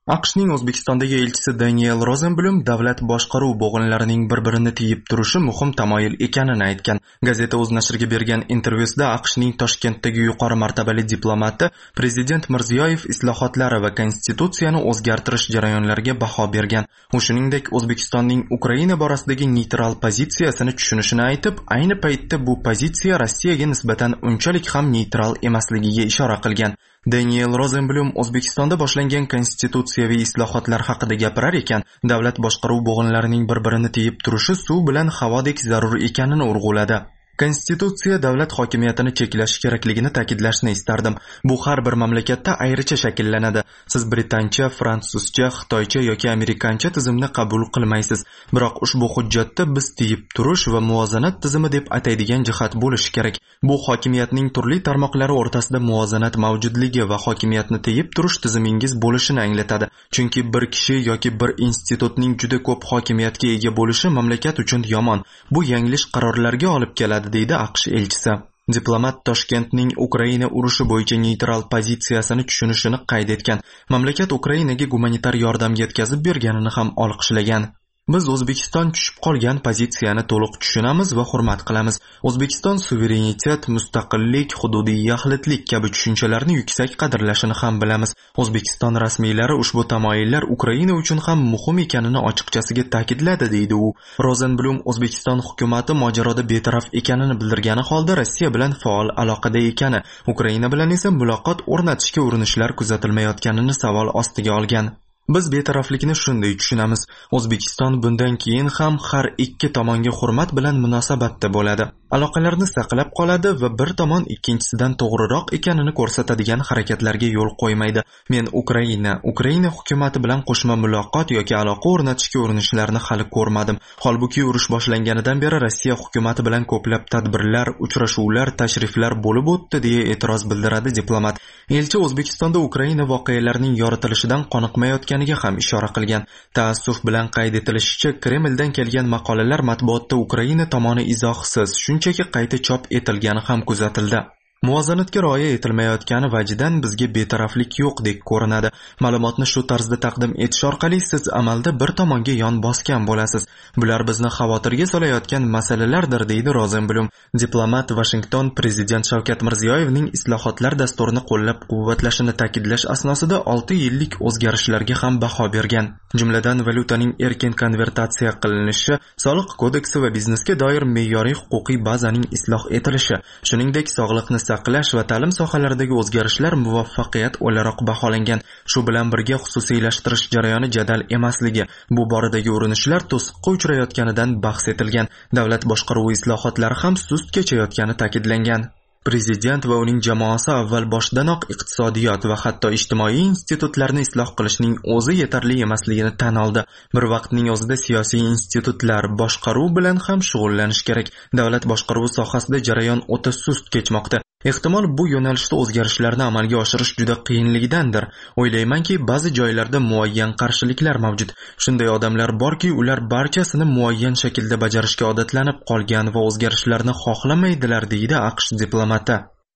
AQShning O'zbekistondagi elchisi Daniel Rosenblum davlat boshqaruv bo'g'inlarining bir-birini tiyib turishi muhim tamoyil ekanini aytgan. Gazeta o'z nashriga bergan intervyusida AQShning Toshkentdagi yuqori martabali diplomati Prezident Mirziyoyev islohotlari va konstitutsiyani o'zgartirish jarayonlariga baho bergan. U shuningdek O'zbekistonning Ukraina borasidagi neytral pozitsiyasini tushunishini aytib, ayni paytda bu pozitsiya Rossiyaga nisbatan unchalik ham neytral emasligiga ishora qilgan. Daniel Rosenblum O'zbekistonda boshlangan konstitutsiyaviy islohotlar haqida gapirar ekan, davlat boshqaruv bo'g'inlarining bir-birini tiyib turishi suv bilan havodek zarur ekanini urg'uladi. Konstitutsiya davlat hokimiyatini cheklash kerakligini ta'kidlashni istardim. Bu har bir mamlakatda ayricha shakllanadi. Siz britancha, fransuzcha, xitoycha yoki amerikancha tizimni qabul qilmaysiz. Biroq ushbu hujjatda biz tiyib turish va muvozanat tizimi deb ataydigan jihat bo'lishi kerak. Bu hokimiyatning turli tarmoqlari o'rtasida muvozanat mavjudligi va hokimiyatni tiyib turish tizimingiz bo'lishini anglatadi. Chunki bir kishi yoki bir institutning juda ko'p hokimiyatga ega bo'lishi mamlakat uchun yomon. Bu yanglish qarorlarga olib keladi, deydi AQSh elchisi. Diplomat Toshkentning Ukraina urushi bo'yicha neytral pozitsiyasini tushunishini qayd etgan. Mamlakat Ukrainaga gumanitar yordam yetkazib berganini ham olqishlagan. Biz O'zbekiston tushib qolgan pozitsiyani to'liq tushunamiz va hurmat qilamiz. O'zbekiston suverenitet, mustaqillik, hududiy yaxlitlik kabi tushunchalarni yuksak qadrlashini ham bilamiz. O'zbekiston rasmiylari ushbu tamoyillar Ukraina uchun ham muhim ekanini ochiqchasiga ta'kidladi, deydi u. Rosenblum O'zbekiston hukumatı mojaroda betaraf ekanini bildirgani holda Rossiya bilan faol aloqada ekani, Ukraina bilan esa muloqot o'rnatishga urinishlar kuzatilmayotganini savol ostiga olgan. Biz betaraflikni shunday tushunamiz. O'zbekiston bundan keyin ham har ikki tomonga hurmat bilan munosabatda bo'ladi. Aloqalarni saqlab qoladi va bir tomon ikkinchisidan to'g'riroq ekanini ko'rsatadigan harakatlarga yo'l qo'ymaydi. Men Ukraina hukumati bilan qo'shma muloqot yoki aloqa o'rnatishga urinishlarini hali ko'rmadim. Holbuki urush boshlanganidan beri Rossiya hukumati bilan ko'plab tadbirlar, uchrashuvlar, tashriflar bo'lib o'tdi, deya e'tiroz bildiradi diplomat. Elchi O'zbekistonda Ukraina voqealarining yoritilishidan qoniqmayotganiga ham ishora qilgan. Taassuf bilan qayd etilishicha, Kremldan kelgan maqolalar matbuotda Ukraina tomoni izohsiz, shunchaki qayta chop etilgani ham kuzatildi. Muvozanatga rioya etilmayotgani vajidan bizga betaraflik yo'qdek ko'rinadi. Ma'lumotni shu tarzda taqdim etish orqali siz amalda bir tomonga yon bosgan bo'lasiz. Bular bizni xavotirga solayotgan masalalardir, deydi Rosenblum. Diplomat Washington Prezident Shavkat Mirziyoyevning islohotlar dasturini qo'llab-quvvatlashini ta'kidlash asnosida 6 yillik o'zgarishlarga ham baho bergan. Jumladan valyutaning erkin konvertatsiya qilinishi, soliq kodeksi va biznesga doir me'yoriy huquqiy bazaning isloh etilishi, shuningdek sog'liqni saqlash va ta'lim sohalaridagi o'zgarishlar muvaffaqiyat o'laroq baholangan. Shu bilan birga xususiylashtirish jarayoni jadal emasligi, bu boradagi urinishlar to'siqqa uchrayotganidan bahs etilgan. Davlat boshqaruvi islohotlari ham sust kechayotgani ta'kidlangan. Prezident va uning jamoasi avval boshdanoq iqtisodiyot va hatto ijtimoiy institutlarni isloh qilishning o'zi yetarli emasligini tan oldi. Bir vaqtning o'zida siyosiy institutlar boshqaruv bilan ham shug'ullanish kerak. Davlat boshqaruvi sohasida jarayon o'ta sust kechmoqda. Ehtimol bu yo'nalishda o'zgarishlarni amalga oshirish juda qiyinligidandir. O'ylaymanki, ba'zi joylarda muayyan qarshiliklar mavjud. Shunday odamlar borki, ular barchasini muayyan shaklda bajarishga odatlanib qolgan va o'zgarishlarni xohlamaydilar, deydi AQSh diplomati.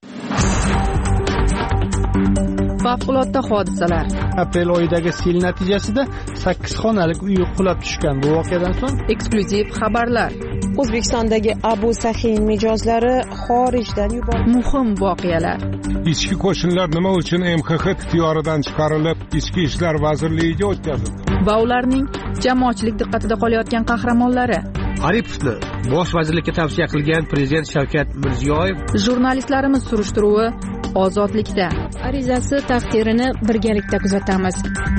Favqulodda hodisalar. Aprel oyidagi sel natijasida 8 xonalik uy qulab tushgan. Bu voqeadan so'ng eksklyuziv xabarlar. O'zbekistondagi Abu Sahin mijozlari xorijdan yuborildi. Muhim voqealar. Ichki qo'shinlar nima uchun MXX ixtiyoridan chiqarilib, Ichki ishlar vazirligiga o'tkazildi? Va ularning jamoatchilik diqqatida qolayotgan qahramonlari. Aripovni bosh vazirlikka tavsiya qilgan Prezident Shavkat Mirziyoyev. Jurnalistlarimiz surishtiruvi Ozodlikda. Arizasi taqdirini birgalikda kuzatamiz.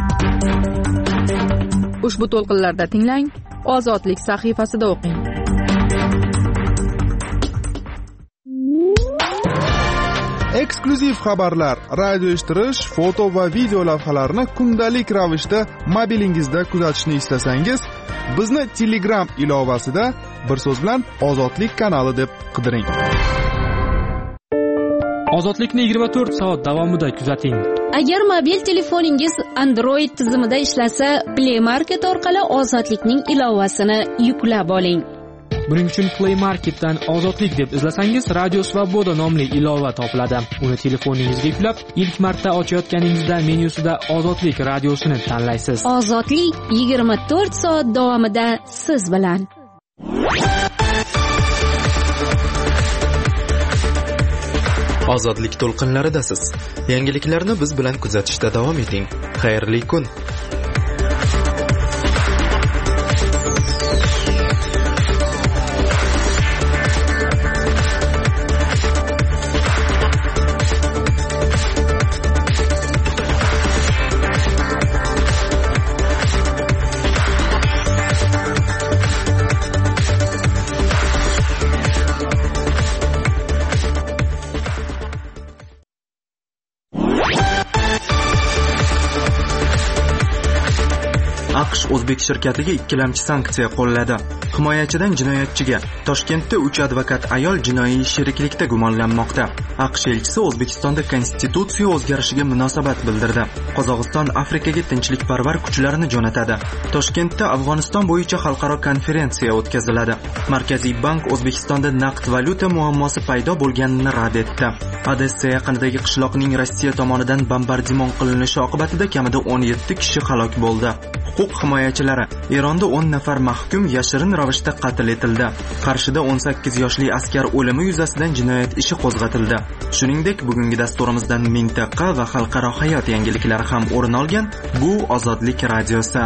Ushbu to'lqinlarda tinglang, Ozodlik sahifasida o'qing. Eksklyuziv xabarlar, radio eshittirish, foto va video lavhalarni kundalik ravishda mobilingizda kuzatishni istasangiz, bizni Telegram ilovasida bir so'z bilan Ozodlik kanali deb qidiring. Ozodlikni 24 soat davomida kuzating. Agar mobil telefoningiz Android tizimida ishlasa, Play Market orqali Ozodlikning ilovasini yuklab oling. Buning uchun Play Marketdan Ozodlik deb izlasangiz, Radio Svoboda nomli ilova topiladi. Uni telefoningizga yuklab, ilk marta ochayotganingizda menyusida Ozodlik radiosini tanlaysiz. Ozodlik 24 soat davomida siz bilan. Ozodlik to'lqinlaridasiz. Yangiliklarni biz bilan kuzatishda davom eting. Xayrli kun. AQSh O'zbek shirkatiga ikkilamchi sanksiya qo'lladi. Himoyachidan jinoyatchiga Toshkentda 3 advokat ayol jinoiy sheriklikda gumonlanmoqda. AQSh elchisi O'zbekistonda konstitutsiya o'zgarishiga munosabat bildirdi. Qozog'iston Afrikaga tinchlikparvar kuchlarini jo'natadi. Toshkentda Afg'oniston bo'yicha xalqaro konferensiya o'tkaziladi. Markaziy bank O'zbekistonda naqd valyuta muammosi paydo bo'lganini rad etdi. Odessa yaqinidagi qishloqning Rossiya tomonidan bombardimon qilinishi oqibatida kamida 17 kishi halok bo'ldi. Huquq himoyachilari Eronda 10 nafar mahkum yashirin ravishda qatl etildi. Qarshida 18 yoshli askar o'limi yuzasidan jinoyat ishi qo'zg'atildi. Shuningdek, bugungi dasturimizdan mintaqa va xalqaro hayot yangiliklari ham o'rin olgan. Bu Ozodlik radiosi.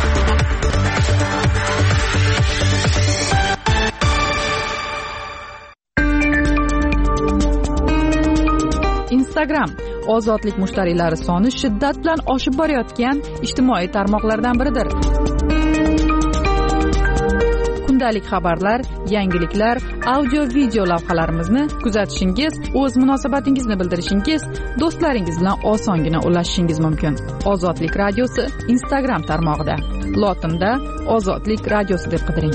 Instagram ozodlik mushtariylari soni shiddat bilan oshib borayotgan ijtimoiy tarmoqlardan biridir. Kundalik xabarlar, yangiliklar, audio video lavhalarimizni kuzatishingiz, o'z munosabatingizni bildirishingiz, do'stlaringiz bilan osongina ulashishingiz mumkin. Ozodlik radiosi Instagram tarmog'ida. Lotinda Ozodlik radiosi deb qidiring.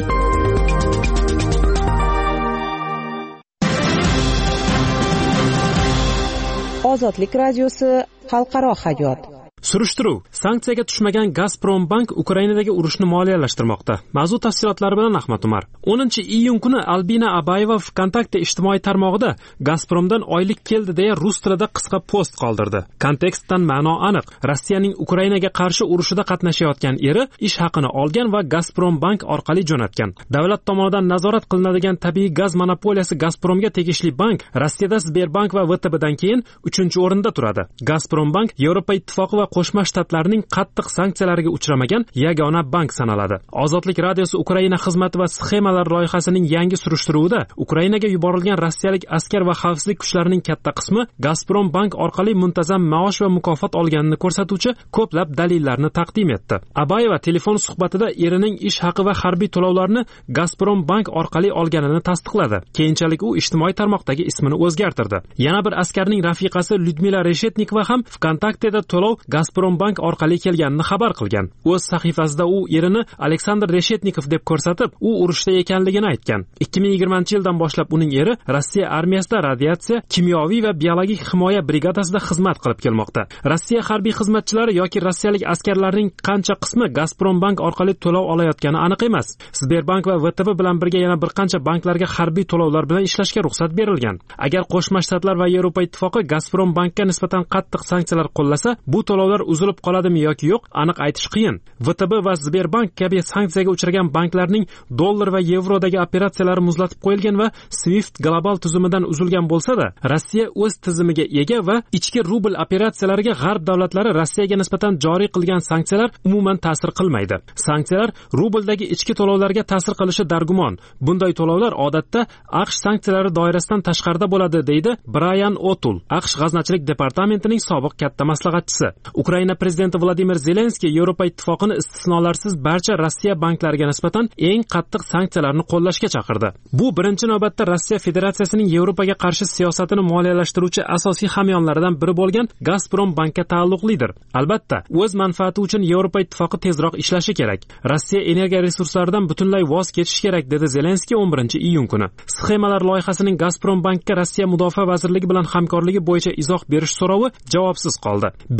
Ozodlik radiosi xalqaro hayot. Surishtiruv: sanksiyaga tushmagan Gazprom bank Ukrainadagi urushni moliyalashtirmoqda. Mavzu tafsilotlari bilan Ahmad Umar. 10-iyun kuni Albina Abayeva Vkontakte ijtimoiy tarmog'ida Gazpromdan oylik keldi deya rus tilida qisqa post qoldirdi. Kontekstdan ma'no aniq. Rossiyaning Ukrainaga qarshi urushida qatnashayotgan eri ish haqini olgan va Gazprom bank orqali jo'natgan. Davlat tomonidan nazorat qilinadigan tabiiy gaz monopoliyasi Gazpromga tegishli bank Rossiyada Sberbank va VTBdan keyin 3-o'rinda turadi. Gazprom bank Yevropa ittifoqi va Qo'shma Shtatlarning qattiq sanksiyalariga uchramagan yagona bank sanaladi. Ozodlik radiosi Ukraina xizmati va sxemalar loyihasining yangi surishtiruvida Ukrainaga yuborilgan rossiyalik askar va xavfsizlik kuchlarining katta qismi Gazprom bank orqali muntazam maosh va mukofot olganini ko'rsatuvchi ko'plab dalillarni taqdim etdi. Abayeva telefon suhbatida erining ish haqi va harbiy to'lovlarni Gazprom bank orqali olganini tasdiqladi. Keyinchalik u ijtimoiy tarmoqdagi ismini o'zgartirdi. Yana bir askarning rafiqasi Lyudmila Reshetnikova ham Vkontakteda to'lov Gazprom bank orqali kelganini xabar qilgan. O'z sahifasida u erini Aleksandr Reshetnikov deb ko'rsatib, u urushda ekanligini aytgan. 2020-yildan boshlab uning eri Rossiya armiyasida radiatsiya, kimyoviy va biologik himoya brigadasida xizmat qilib kelmoqda. Rossiya harbiy xizmatchilari yoki rossiyalik askarlarning qancha qismi Gazprom bank orqali to'lov olayotgani aniq emas. Sberbank va VTB bilan birga yana bir qancha banklarga harbiy to'lovlar bilan ishlashga ruxsat berilgan. Agar Qo'shma Shtatlar va Yevropa ittifoqi Gazprom bankka nisbatan qattiq sanksiyalar qo'llasa, bu to'lovlar uzilib qoladimi yoki yo'q, aniq aytish qiyin. VTB va Sberbank kabi sanksiyaga uchragan banklarning dollar va yevrodagi operatsiyalari muzlatib qo'yilgan va Swift global tuzumidan uzilgan bo'lsa-da, Rossiya o'z tizimiga ega va ichki rubl operatsiyalariga g'arb davlatlari Rossiyaga nisbatan joriy qilgan sanksiyalar umuman ta'sir qilmaydi. Sanksiyalar rubldagi ichki to'lovlarga ta'sir qilishi dargumon. Bunday to'lovlar odatda AQSh sanksiyalari doirasidan tashqarida bo'ladi, deydi Brian O'Toole, AQSh g'aznachilik departamentining sobiq katta maslahatchisi. Ukraina prezidenti Vladimir Zelenskiy Yevropa ittifoqini istisnolarsiz barcha Rossiya banklariga nisbatan eng qattiq sanksiyalarni qo'llashga chaqirdi. Bu birinchi navbatda Rossiya Federatsiyasining Yevropaga qarshi siyosatini moliyalashtiruvchi asosiy hamyonlaridan biri bo'lgan Gazprom bankka taalluqlidir. Albatta, o'z manfaati uchun Yevropa ittifoqi tezroq ishlashi kerak. Rossiya energiya resurslaridan butunlay voz kechish kerak, dedi Zelenskiy 11-iyun kuni. Sxemalar loyihasining Gazprom bankka Rossiya mudofaa vazirligi bilan hamkorligi bo'yicha izoh berish so'rovi javobsiz qoldi. Belgiyada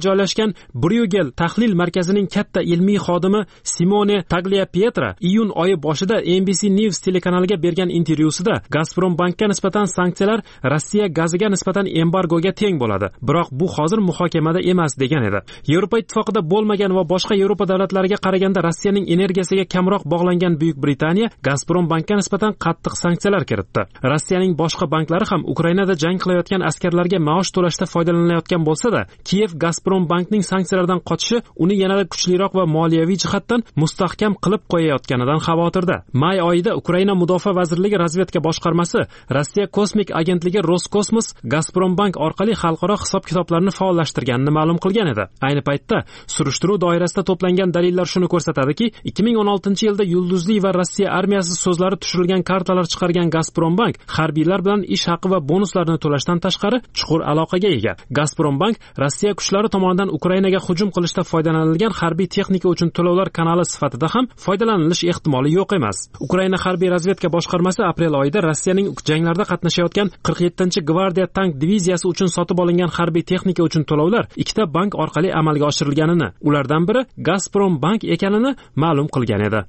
joylashgan Bruegel tahlil markazining katta ilmiy xodimi Simone Tagliapietra iyun oyi boshida NBC News telekanaliga bergan intervyusida Gazprom bankka nisbatan sanksiyalar Rossiya gaziga nisbatan embargoga teng bo'ladi. Biroq bu hozir muhokamada emas degan edi. Yevropa ittifoqida bo'lmagan va boshqa Yevropa davlatlariga qaraganda Rossiyaning energiyasiga kamroq bog'langan Buyuk Britaniya Gazprom bankka nisbatan qattiq sanksiyalar kiritdi. Rossiyaning boshqa banklari ham Ukrainada jang qilayotgan askarlarga maosh to'lashda foydalanayotgan bo'lsa-da, Kiyev Gazprom bankning sanksiyalardan qochishi uni yanada kuchliroq va moliyaviy jihatdan mustahkam qilib qo'yayotganidan xavotirda. May oyida Ukraina Mudofaa vazirligi razvedka boshqarmasi Rossiya kosmik agentligi Roskosmos Gazprom bank orqali xalqaro hisob-kitoblarni faollashtirganini ma'lum qilgan edi. Ayni paytda surishtiruv doirasida to'plangan dalillar shuni ko'rsatadiki, 2016-yilda yulduzli va Rossiya armiyasi so'zlari tushirilgan kartalar chiqargan Gazprom bank harbiylar bilan ish haqi va bonuslarni to'lashdan tashqari chuqur aloqaga ega. Gazprom bank Rossiya kuchlari tomonidan Ukrainaga hujum qilishda foydalanilgan harbiy texnika uchun to'lovlar kanali sifatida ham foydalanilish ehtimoli yo'q emas. Ukraina harbiy razvedka boshqarmasi aprel oyida Rossiyaning janglarda qatnashayotgan 47-gvardiya tank diviziyasi uchun sotib olingan harbiy texnika uchun to'lovlar ikkita bank orqali amalga oshirilganini, ulardan biri Gazprom bank ekanini ma'lum qilgan edi.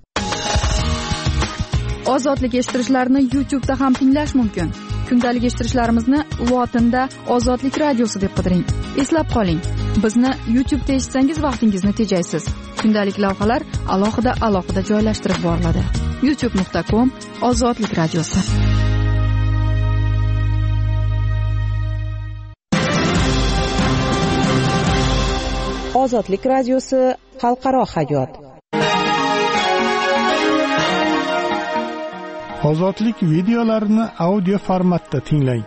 Ozodlik eshittirishlarni YouTube'da ham tinglash mumkin. Kundalik eshittirishlarimizni lotinda Ozodlik radiosi deb qidiring. Eslab qoling, bizni YouTube'da eshitsangiz vaqtingizni tejaysiz. Kundalik lavhalar alohida joylashtirib boriladi. youtube.com/Ozodlik radiosi. Ozodlik radiosi xalqaro hayot. Ozodlik videolarini audio formatda tinglang.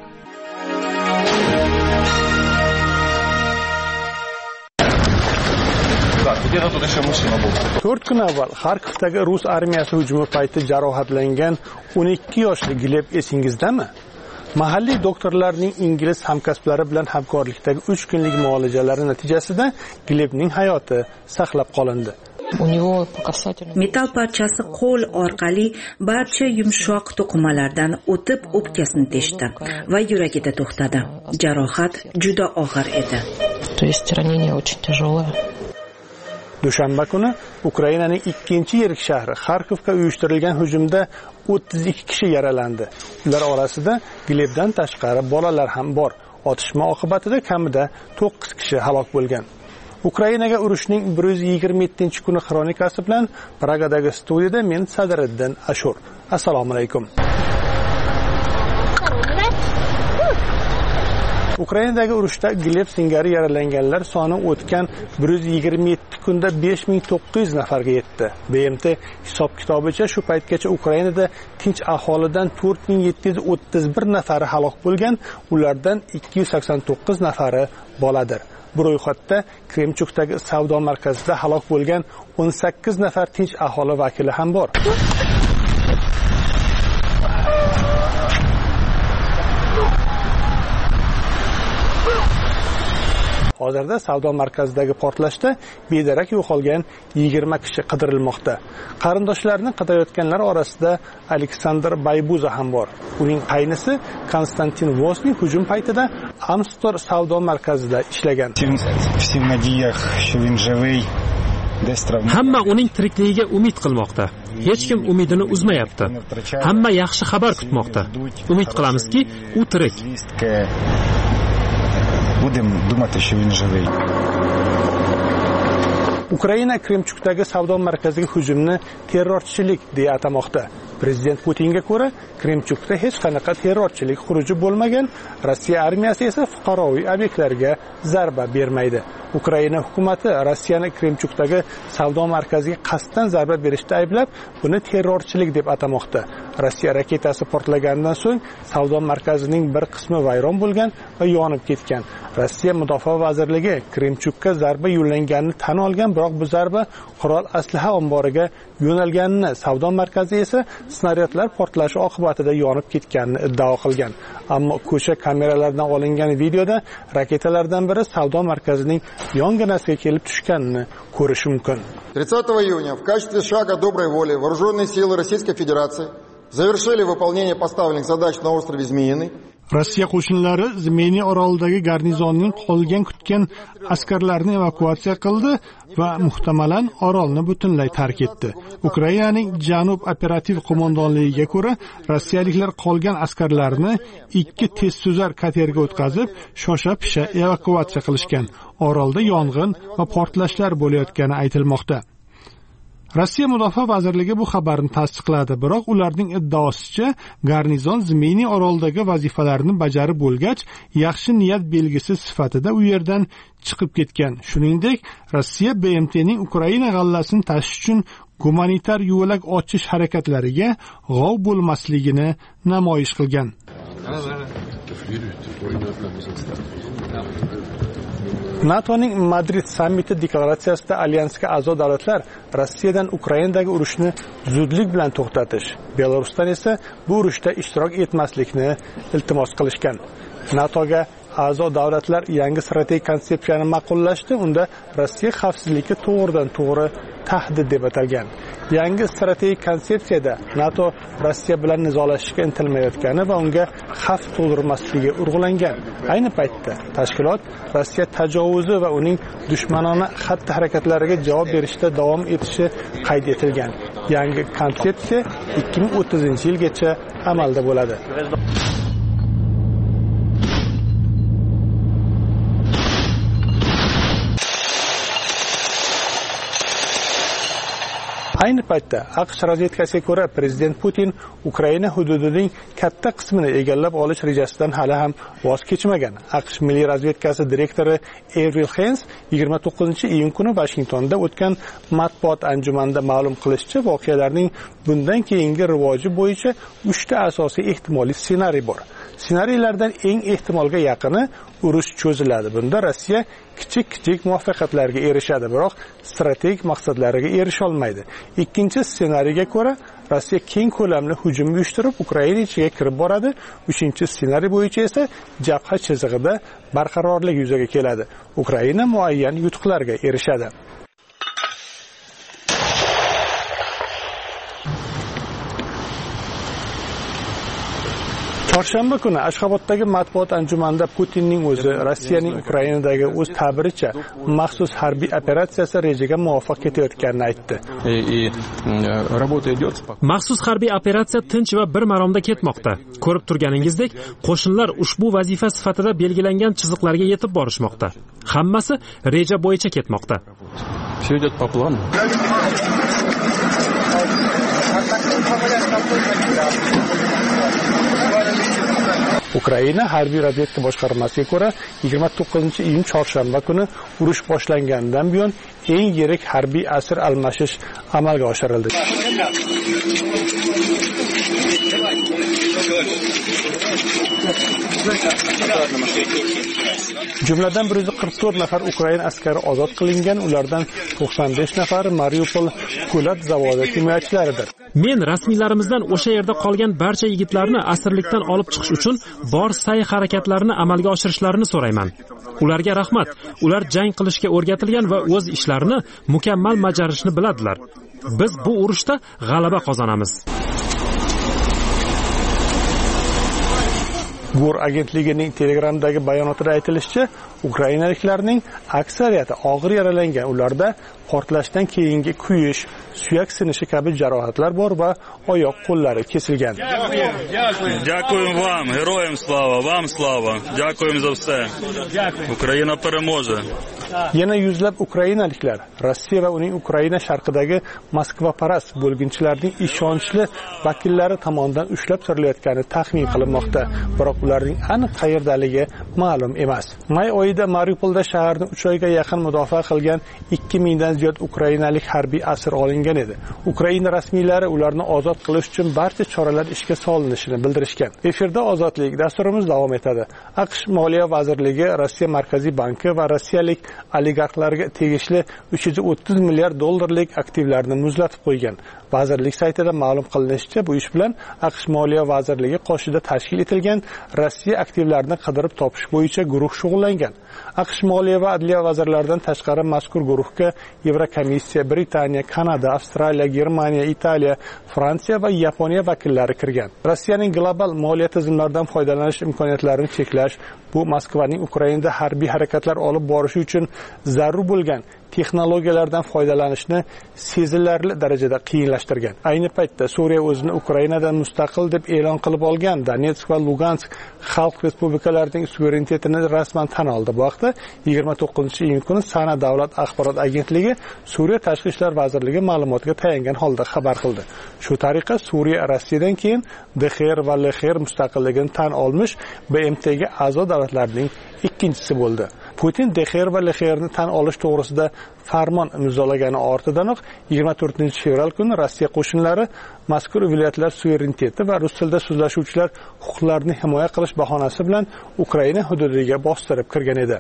To'rt kun avval Xarkovdagi rus armiyasi hujumi payti jarohatlangan 12 yoshli Gleb esingizdami? Mahalliy doktorlarning ingliz hamkasblari bilan hamkorlikdagi 3 kunlik muolajalari natijasida Glebning hayoti saqlab qolindi. Metall parchasi qo'l orqali barcha yumshoq to'qimalardan o'tib o'pkasini teshdi va yuragida to'xtadi. Jarohat juda og'ir edi. Dushanba kuni Ukrainaning ikkinchi yirik shahri Xarkovga uyushtirilgan hujumda 32 kishi yaralandi. Ular orasida Glebdan tashqari bolalar ham bor. Otishma oqibatida kamida 9 kishi halok bo'lgan. Ukrainaga urushning 127-kuni xronikasi bilan Pragadagi studiyada men Sadriddin Ashur. Assalomu alaykum. Ukrainadagi urushda Gleb singari yaralanganlar soni o'tgan 127 kunda 5900 nafarga yetdi. BMT hisob-kitobicha shu paytgacha Ukrainada tinch aholidan 4731 nafari halok bo'lgan, ulardan 289 nafari boladir. Bu ro'yxatda Kremchukdagi savdo markazida halok bo'lgan 18 nafar tinch aholi vakili ham bor. Hozirda savdo markazidagi portlashda bedarak yo'qolgan 20 kishi qidirilmoqda. Qarindoshlarini qidirayotganlar orasida Aleksandr Baybuza ham bor. Uning qaynisi Konstantin Vosning hujum paytida Amstor savdo markazida ishlagan. Hamma uning tirikligiga umid qilmoqda. Hech kim umidini uzmayapti. Hamma yaxshi xabar kutmoqda. Umid qilamizki, u tirik. Ukraina Kremchukdagi savdo markaziga hujumni terrorchilik deya atamoqda. Prezident Putinga ko'ra, Kremchukda hech qanaqa terrorchilik xuruji bo'lmagan, Rossiya armiyasi esa fuqaroviy obyektlarga zarba bermaydi. Ukraina hukumati Rossiyani Kremchukdagi savdo markaziga qasddan zarba berishda ayblab, buni terrorchilik deb atamoqda. Rossiya raketasi portlaganidan so'ng savdo markazining bir qismi vayron bo'lgan va yonib ketgan. Rossiya Mudofaa vazirligi Kremchukka zarba yo'llanganini tan olgan, biroq bu zarba qurol aslaha omboriga yo'nalganini, savdo markazi esa snaryadlar portlashi oqibatida yonib ketganini iddao qilgan. Ammo ko'cha kameralaridan olingan videoda raketalardan biri savdo markazining yonginasiga kelib tushganini ko'rish mumkin. 30 июня в качестве шага доброй воли вооруженные силы Российской Федерации завершили выполнение поставленных задач на острове Змеиный. Rossiya qo'shinlari Zmeniy orolidagi garnizonning qolgan o'tgan askarlarni evakuatsiya qildi va muhtamalan orolni butunlay tark etdi. Ukrainaning Janub operativ qo'mondonligiga ko'ra, rossiyaliklar qolgan askarlarni 2 tezsuzar katerga o'tkazib, shosha-pisha evakuatsiya qilishgan. Orolda yong'in va portlashlar bo'layotgani aytilmoqda. Rossiya Mudofaa vazirligi bu xabarni tasdiqladi, biroq ularning iddaosicha garnizon Zminiy oroldagi vazifalarni bajarib bo'lgach, yaxshi niyat belgisi sifatida u yerdan chiqib ketgan. Shuningdek, Rossiya BMTning Ukraina g'allasini tashish uchun gumanitar yo'lak ochish harakatlariga g'ov bo'lmasligini namoyish qilgan. NATOning Madrid sammiti deklaratsiyasida alyansga a'zo davlatlar Rossiyadan Ukrainadagi urushni zudlik bilan to'xtatish, Belarusdan esa bu urushda ishtirok etmaslikni iltimos qilishgan. NATOga a'zo davlatlar yangi strategik konsepsiyani ma'qullashdi. Unda Rossiya xavfsizligi to'g'ridan-to'g'ri tahdid deb atalgan. Yangi strategik konsepsiyada NATO Rossiya bilan nizolashishga intilmayotgani va unga xavf tug'dirmasligi urg'ulangan. Ayni paytda tashkilot Rossiya tajovuzi va uning dushmanona xatti-harakatlariga javob berishda davom etishi qayd etilgan. Yangi konsepsiya 2030-yilgacha amalda bo'ladi. Ayni paytda AQSh razvedkasiga ko'ra, prezident Putin Ukraina hududining katta qismini egallab olish rejasidan hali ham voz kechmagan. AQSh milliy razvedkasi direktori Avril Haines 29-iyun kuni Vashingtonda o'tgan matbuot anjumanida ma'lum qilishicha, voqealarning bundan keyingi rivoji bo'yicha 3 ta asosiy ehtimoliy ssenariy bor. Ssenariylardan eng ehtimolga yaqini urush cho'ziladi. Bunda Rossiya kichik muvaffaqiyatlarga erishadi, biroq strategik maqsadlariga erisha olmaydi. Ikkinchi ssenariyga ko'ra, Rossiya keng ko'lamli hujum uyushtirib, Ukraina ichiga kirib boradi. Uchinchi ssenariy bo'yicha esa jabha chizig'ida barqarorlik yuzaga keladi. Ukraina muayyan yutuqlarga erishadi. Chorshanba kuni Ashxoboddagi matbuot anjumanida Putinning o'zi Rossiyaning Ukrainadagi o'z ta'biricha maxsus harbiy operatsiyasi rejaga muvofiq ketayotganini aytdi. Maxsus harbiy operatsiya tinch va bir maromda ketmoqda. Ko'rib turganingizdek, qo'shinlar ushbu vazifa sifatida belgilangan chiziqlarga yetib borishmoqda. Hammasi reja bo'yicha ketmoqda. Все идет по плану. Ukraina harbiy razvedka boshqarmasiga ko'ra 29-iyun chorshanba kuni urush boshlanganidan buyon eng yirik harbiy asir almashish amalga oshirildi. Jumladan 144 nafar Ukraina askari ozod qilingan, ulardan 95 nafari Mariupol po'lat zavodi himoyachilaridir. Men rasmiylarimizdan o'sha yerda qolgan barcha yigitlarni asirlikdan olib chiqish uchun bor sa'y-harakatlarini amalga oshirishlarini so'rayman. Ularga rahmat. Ular jang qilishga o'rgatilgan va o'z ishlarini mukammal bajarishni biladilar. Biz bu urushda g'alaba qozonamiz. Gor agentligining Telegramdagi bayonotida aytilishicha, ukrainaliklarning aksariyati og'ir yaralangan. Ularda portlashdan keyingi kuyish, suyak sinishi kabi jarohatlar bor va oyoq qo'llari kesilgan. Дякуємо вам, героям слава, вам слава. Дякуємо за все. Ukraina переможе. Yana yuzlab ukrainaliklar Rossiya va uning Ukraina sharqidagi Moskvaparast bo'lginchilarning ishonchli vakillari tomonidan ushlab turilayotgani taxmin qilinmoqda, biroq ularning aniq qayerdaligi ma'lum emas. May oyida Mariupolda shaharni 3 oyga yaqin mudofaa qilgan 2000 dan ziyod ukrainalik harbiy asir olingan edi. Ukraina rasmiylari ularni ozod qilish uchun barcha choralar ishga solinishini bildirishgan. Efirda ozodlik dasturimiz davom etadi. AQSh Moliya vazirligi Rossiya Markaziy banki va rossiyalik oligarxlarga tegishli 330 milliard dollarlik aktivlarni muzlatib qo'ygan. Vazirlik saytida ma'lum qilinishicha, bu ish bilan AQSh Moliya vazirligi qoshida tashkil etilgan Rossiya aktivlarini qidirib topish bo'yicha guruh shug'ullangan. AQSh Moliya va Adliya vazirlaridan tashqari mazkur guruhga Yevrokomissiya, Britaniya, Kanada, Avstraliya, Germaniya, Italiya, Fransiya va Yaponiya vakillari kirgan. Rossiyaning global moliya tizimlaridan foydalanish imkoniyatlarini cheklash, Bu Moskvaning Ukrainada harbiy harakatlar olib borishi uchun zarur bo'lgan texnologiyalardan foydalanishni sezilarli darajada qiyinlashtirgan. Ayni paytda Suriya o'zini Ukrainadan mustaqil deb e'lon qilib olgan Donetsk va Lugansk xalq respublikalarining suverenitetini rasman tan oldi. Bu haqda 29-iyun kuni Sana davlat axborot agentligi Suriya tashqi ishlar vazirligi ma'lumotiga tayangan holda xabar qildi. Shu tariqa Suriya Rossiyadan keyin DXR va LXR mustaqilligini tan olmish BMTga a'zo davlatlarning ikkinchisi bo'ldi. Putin DXR va LXRni tan olish to'g'risida farmon imzolagani ortidanoq 24-fevral kuni Rossiya qo'shinlari mazkur viloyatlar suvereniteti va rus tilida so'zlashuvchilar huquqlarini himoya qilish bahonasi bilan Ukraina hududiga bostirib kirgan edi.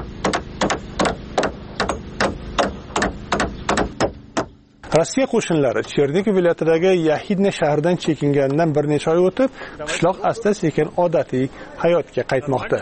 Rossiya qo'shinlari Chernigiv viloyatidagi Yaxidne shahridan chekinganidan bir necha oy o'tib, qishloq asta-sekin odatiy hayotga qaytmoqda.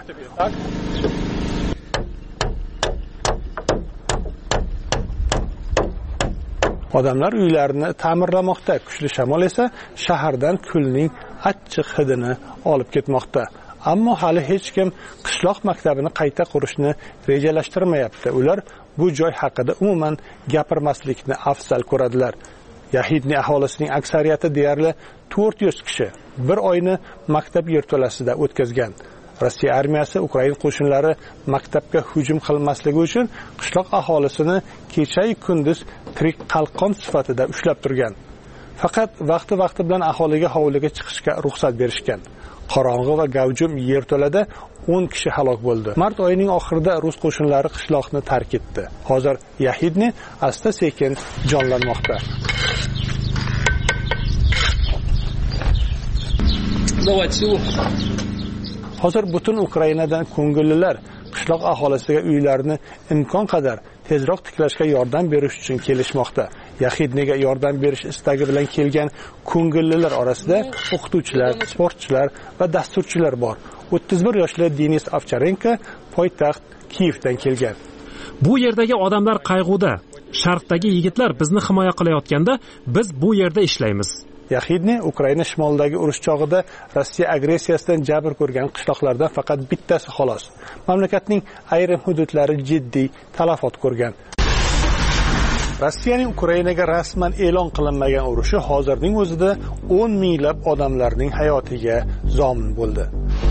Odamlar uylarini ta'mirlamoqda, kuchli shamol esa shahardan kulning achchiq hidini olib ketmoqda. Ammo hali hech kim qishloq maktabini qayta qurishni rejalashtirmayapti. Ular bu joy haqida umuman gapirmaslikni afzal ko'radilar. Yaxidni aholisining aksariyati deyarli 400 kishi bir oyni maktab yerto'lasida o'tkazgan. Rossiya armiyasi Ukraina qo'shinlari maktabga hujum qilmasligi uchun qishloq aholisini kecha-yu kunduz tirik qalqon sifatida ushlab turgan. Faqat vaqti bilan aholiga hovliga chiqishga ruxsat berishgan. Qorong'i va gavjum yerto'lada 10 kishi halok bo'ldi. Mart oyining oxirida rus qo'shinlari qishloqni tark etdi. Hozir Yaxidni asta-sekin jonlanmoqda. Hozir butun Ukrainadan ko'ngillilar qishloq aholisiga uylarini imkon qadar tezroq tiklashga yordam berish uchun kelishmoqda. Yaxidniga yordam berish istagi bilan kelgan ko'ngillilar orasida o'qituvchilar, sportchilar va dasturchilar bor. 31 yoshli Denis Ovcharenko poytaxt Kiyevdan kelgan. Bu yerdagi odamlar qayg'uda. Sharqdagi yigitlar bizni himoya qilayotganda biz bu yerda ishlaymiz. Yaxidni Ukraina shimolidagi urush chog'ida Rossiya agressiyasidan jabr ko'rgan qishloqlardan faqat bittasi xolos. Mamlakatning ayrim hududlari jiddiy talafot ko'rgan. Rossiyaning Ukrainaga rasman e'lon qilinmagan urushi hozirning o'zida 10 minglab odamlarning hayotiga zomin bo'ldi.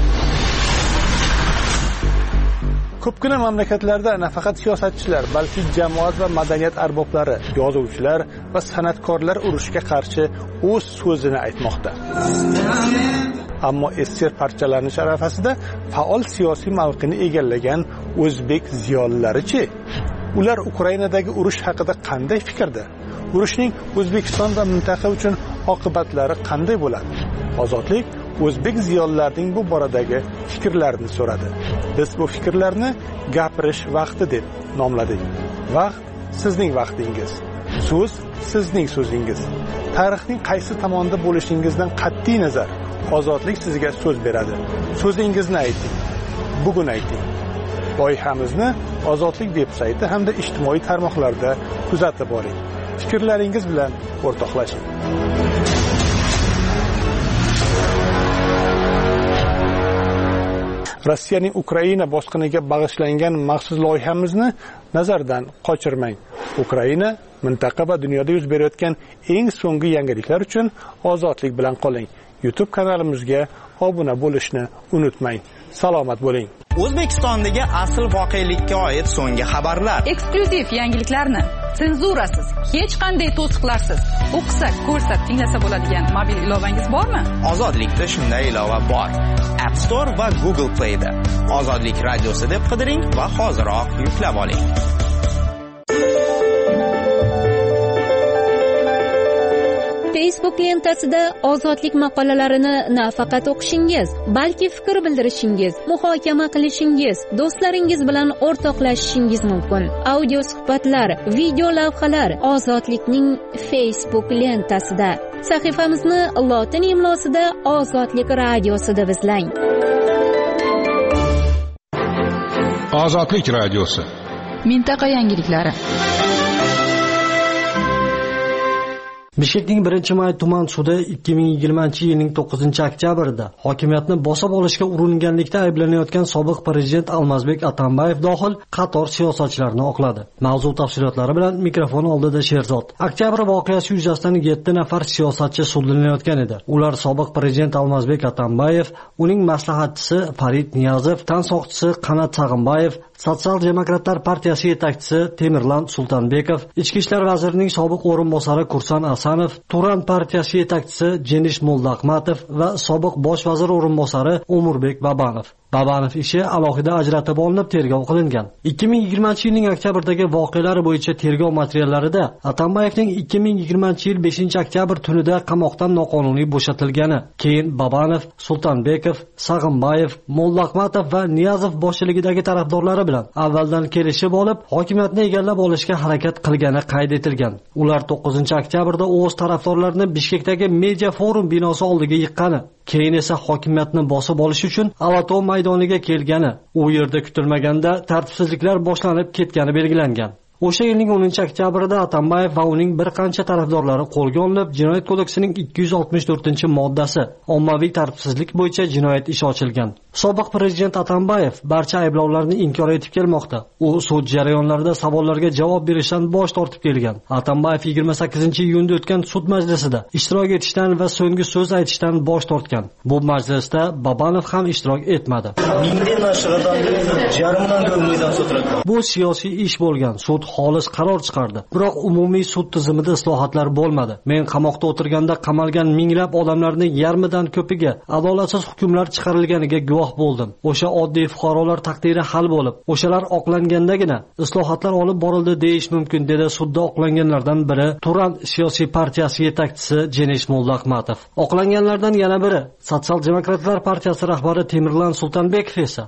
Ko'pgina mamlakatlarda nafaqat siyosatchilar, balki jamoat va madaniyat arboblari, yozuvchilar va san'atkorlar urushga qarshi o'z so'zini aytmoqda. Ammo ester parchalanish arafasida faol siyosiy mavqeni egallagan o'zbek ziyolilari-chi? Ular Ukrainadagi urush haqida qanday fikrda? Urushning O'zbekiston va mintaqa uchun oqibatlari qanday bo'ladi? Ozodlik o'zbek ziyolilarining bu boradagi fikrlarini so'radi. Biz bu fikrlarni gapirish vaqti deb nomladik. Vaqt sizning vaqtingiz. So'z sizning so'zingiz. Tarixning qaysi tomonda bo'lishingizdan qat'iy nazar, ozodlik sizga so'z beradi. So'zingizni ayting. Bugun ayting. Loyihamizni Ozodlik veb-sayti hamda ijtimoiy tarmoqlarda kuzatib boring. Fikrlaringiz bilan o'rtoqlashing. Rossiyaning Ukraina bosqiniga bag'ishlangan maxsus loyihamizni nazardan qochirmang. Ukraina, mintaqa va dunyoda yuz berayotgan eng so'nggi yangiliklar uchun ozodlik bilan qoling. YouTube kanalimizga obuna bo'lishni unutmang. Salomat bo'ling. O'zbekistondagi asl voqelikka oid so'nggi xabarlar. Eksklyuziv yangiliklarni senzurasiz, hech qanday to'siqlarsiz o'qisa, ko'rsa, tinglasa bo'ladigan mobil ilovangiz bormi? Ozodlikda shunday ilova bor. App Store va Google Play'da Ozodlik radiosi deb qidiring va hoziroq yuklab oling. Facebook lentasida ozodlik maqolalarini nafaqat o'qishingiz, balki fikr bildirishingiz, muhokama qilishingiz, do'stlaringiz bilan o'rtoqlashishingiz mumkin. Audio suhbatlar, video lavhalar ozodlikning Facebook lentasida. Sahifamizni lotin imlosida Ozodlik radiosi deb izlang. Ozodlik radiosi. Mintaqa yangiliklari. Bishkekning 1-may tuman sudi 2020-yilning 9-oktyabrida hokimiyatni bosib olishga uringanlikda ayblanayotgan sobiq prezident Almazbek Atambayev dohil qator siyosatchilarni oqladi. Mavzu tafsilotlari bilan mikrofon oldida Sherzod. Oktyabr voqeasi yuzasidan 7 nafar siyosatchi sudlanayotgan edi. Ular sobiq prezident Almazbek Atambayev, uning maslahatchisi Farid Niyazov, tansoqchisi Qanat Sag'imbayev, Sotsial-demokratlar partiyasi yetakchisi Temirlan Sultanbekov, Ichki ishlar vazirining sobiq o'rinbosari Kursan Asanov, Turan partiyasi yetakchisi Jenish Moldaqmatov va sobiq bosh vazir o'rinbosari Umurbek Babanov. Babanov ishi alohida ajratib olinib tergov qilingan. 2020-yilning oktyabrdagi voqealar bo'yicha tergov materiallarida Atambayevning 2020-yil 5-oktyabr tunida qamoqdan noqonuniy bo'shatilgani, keyin Babanov, Sultanbekov, Sag'imbayev, Moldaqmatov va Niyazov boshchiligidagi tarafdorlari bilan avvaldan kelishib olib, hokimiyatni egallab olishga harakat qilgani qayd etilgan. Ular 9-oktyabrda o'z tarafdorlarini Bishkekdagi Media Forum binosi oldiga yiqqani, keyin esa hokimiyatni bosib olish uchun Alato maydoniga kelgani, u yerda kutilmaganda tartibsizliklar boshlanib ketgani belgilangan. O'sha yilning 10-oktyabrida Atambayev va uning bir qancha tarafdorlari qo'lga olinib, Jinoyat kodeksining 264-moddasi ommaviy tartibsizlik bo'yicha jinoyat ishi ochilgan. Sobiq prezident Atambayev barcha ayblovlarni inkor etib kelmoqda. U sud jarayonlarida savollarga javob berishdan bosh tortib kelgan. Atambayev 28-iyunda o'tgan sud majlisida ishtirok etishdan va so'nggi so'z aytishdan bosh tortgan. Bu majlisda Babanov ham ishtirok etmadi. Bu siyosiy ish bo'lgan. Sud xolis qaror chiqardi. Biroq umumiy sud tizimida islohotlar bo'lmadi. Men qamoqda o'tirganda qamalgan minglab odamlarning yarmidan ko'piga adolatsiz hukmlar chiqarilganiga guvoh bo'ldim. O'sha oddiy fuqarolar taqdiri hal bo'lib, o'shalar oqlangandagina islohotlar olib borildi deyish mumkin, dedi sudda oqlanganlardan biri Turan siyosiy partiyasi yetakchisi Jenish Moldaqmatov. Oqlanganlardan yana biri Sotsial-demokratlar partiyasi rahbari Temirlan Sultanbekov esa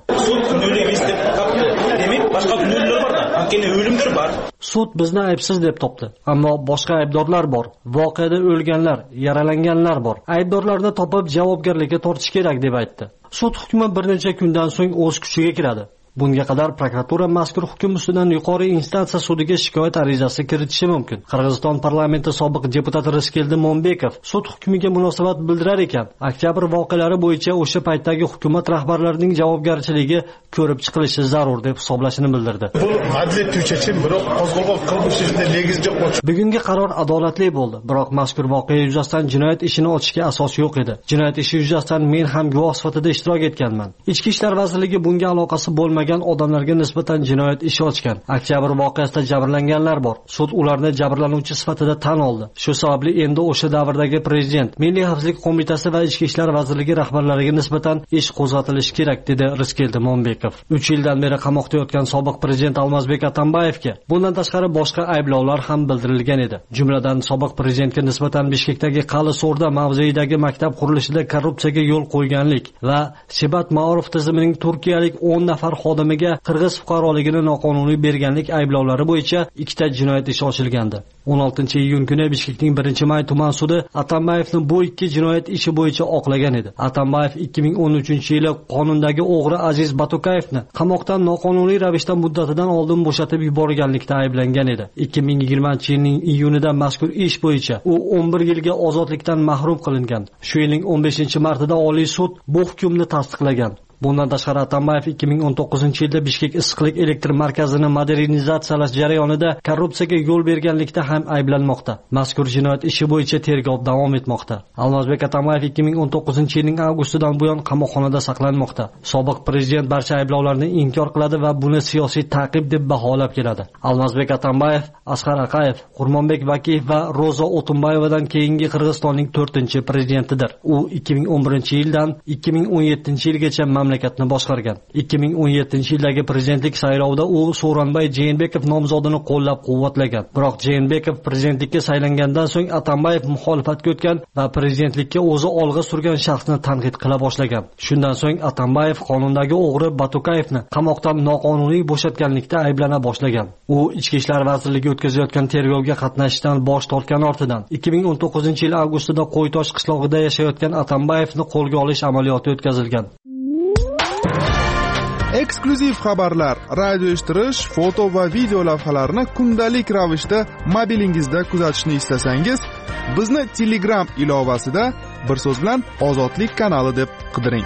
sud bizni aybsiz deb topdi, ammo boshqa aybdorlar bor. Voqeada o'lganlar, yaralanganlar bor. Aybdorlarni topib javobgarlikka tortish kerak deb aytdi. Sud hukmi bir necha kundan so'ng o'z kuchiga kiradi. Bunga qadar prokuratura mazkur hukm ustidan yuqori instansiya sudiga shikoyat arizasi kiritishi mumkin. Qirg'iziston parlamenti sobiq deputati Rizkeldi Mo'mbekov sud hukmiga munosabat bildirar ekan, oktyabr voqealari bo'yicha o'sha paytdagi hukumat rahbarlarining javobgarchiligi ko'rib chiqilishi zarur deb hisoblashini bildirdi. Bu adliya tushunchasi, biroq qo'zg'olgan qilmishlikda negizga bugungi qaror adolatli bo'ldi, biroq mazkur voqea yuzasidan jinoyat ishini ochishga asos yo'q edi. Jinoyat ishi yuzasidan men ham guvoh sifatida ishtirok etganman. Ichki ishlar vazirligi bunga aloqasi bo'lmagan odamlarga nisbatan jinoyat ishi ochgan. Oktyabr voqeasida jabrlanganlar bor. Sud ularni jabrlanuvchi sifatida tan oldi. Shu sababli endi o'sha davrdagi prezident, Milliy xavfsizlik qo'mitasi va Ichki ishlar vazirligi rahbarlariga nisbatan ish qo'zg'atilishi kerak, dedi Rizkeldi Mo'mbekov. 3 yildan beri qamoqda yotgan sobiq prezident Almazbek Atambayevga bundan tashqari boshqa ayblovlar ham bildirilgan edi. Jumladan sobiq prezidentga nisbatan Bishkekdagi Qali So'rda mavzeidagi maktab qurilishida korrupsiyaga yo'l qo'yganlik va Sebat Ma'ruf tizimining turkiyalik 10 nafar xodimiga qirg'iz fuqaroligini noqonuniy berganlik ayblovlari bo'yicha 2 jinoyat ishi ochilgandi. 16-iyun kuni Bishkekning 1-may tuman sudi Atambayevni bu 2 jinoyat ishi bo'yicha oqlagan edi. Atambayev 2013-yili qonundagi o'g'ri Aziz Batukayevni qamoqdan noqonuniy ravishda muddatidan oldin bo'shatib yuborganlikda ayblangan edi. 2020-yilning iyunida mazkur ish bo'yicha u 11 yilga ozodlikdan mahrum qilingan. Shu yilning 15-martida Oliy sud bu hukmni tasdiqlagan. Bundan tashqari Atambayev 2019-yilda Bishkek issiqlik elektr markazini modernizatsiyalash jarayonida korrupsiyaga yo'l berganlikda ham ayblanmoqda. Mazkur jinoyat ishi bo'yicha tergov davom etmoqda. Almazbek Atambayev 2019-yilning avgustidan buyon qamoqxonada saqlanmoqda. Sobiq prezident barcha ayblovlarni inkor qiladi va buni siyosiy ta'qib deb baholab keladi. Almazbek Atambayev, Asqar Aqayev, Qurmonbek Vakiyev va Ro'za O'tunbayevadan keyingi Qirg'izistonning 4-prezidentidir. U 2011-yildan 2017-yilgacha mamlakatni boshqargan. 2017-yildagi prezidentlik saylovida u Sooronbay Jeenbekov nomzodini qo'llab-quvvatlagan. Biroq Jeenbekov prezidentlikka saylangandan so'ng Atambayev muxolifatga o'tgan va prezidentlikka o'zi olg'a surgan shaxsni tanqid qila boshlagan. Shundan so'ng Atambayev qonundagi o'g'ri Batukayevni qamoqdan noqonuniy bo'shatganlikda ayblana boshlagan. U Ichki ishlar vazirligi o'tkazayotgan tergovga qatnashishdan bosh tortgan ortidan 2019-yil avgustida Qo'ytosh qishlog'ida yashayotgan Atambayevni qo'lga olish amaliyoti o'tkazilgan. eksklyuziv xabarlar, radio eshittirish, foto va video lavhalarni kundalik ravishda mobilingizda kuzatishni istasangiz, bizni Telegram ilovasida bir so'z bilan Ozodlik kanali deb qidiring.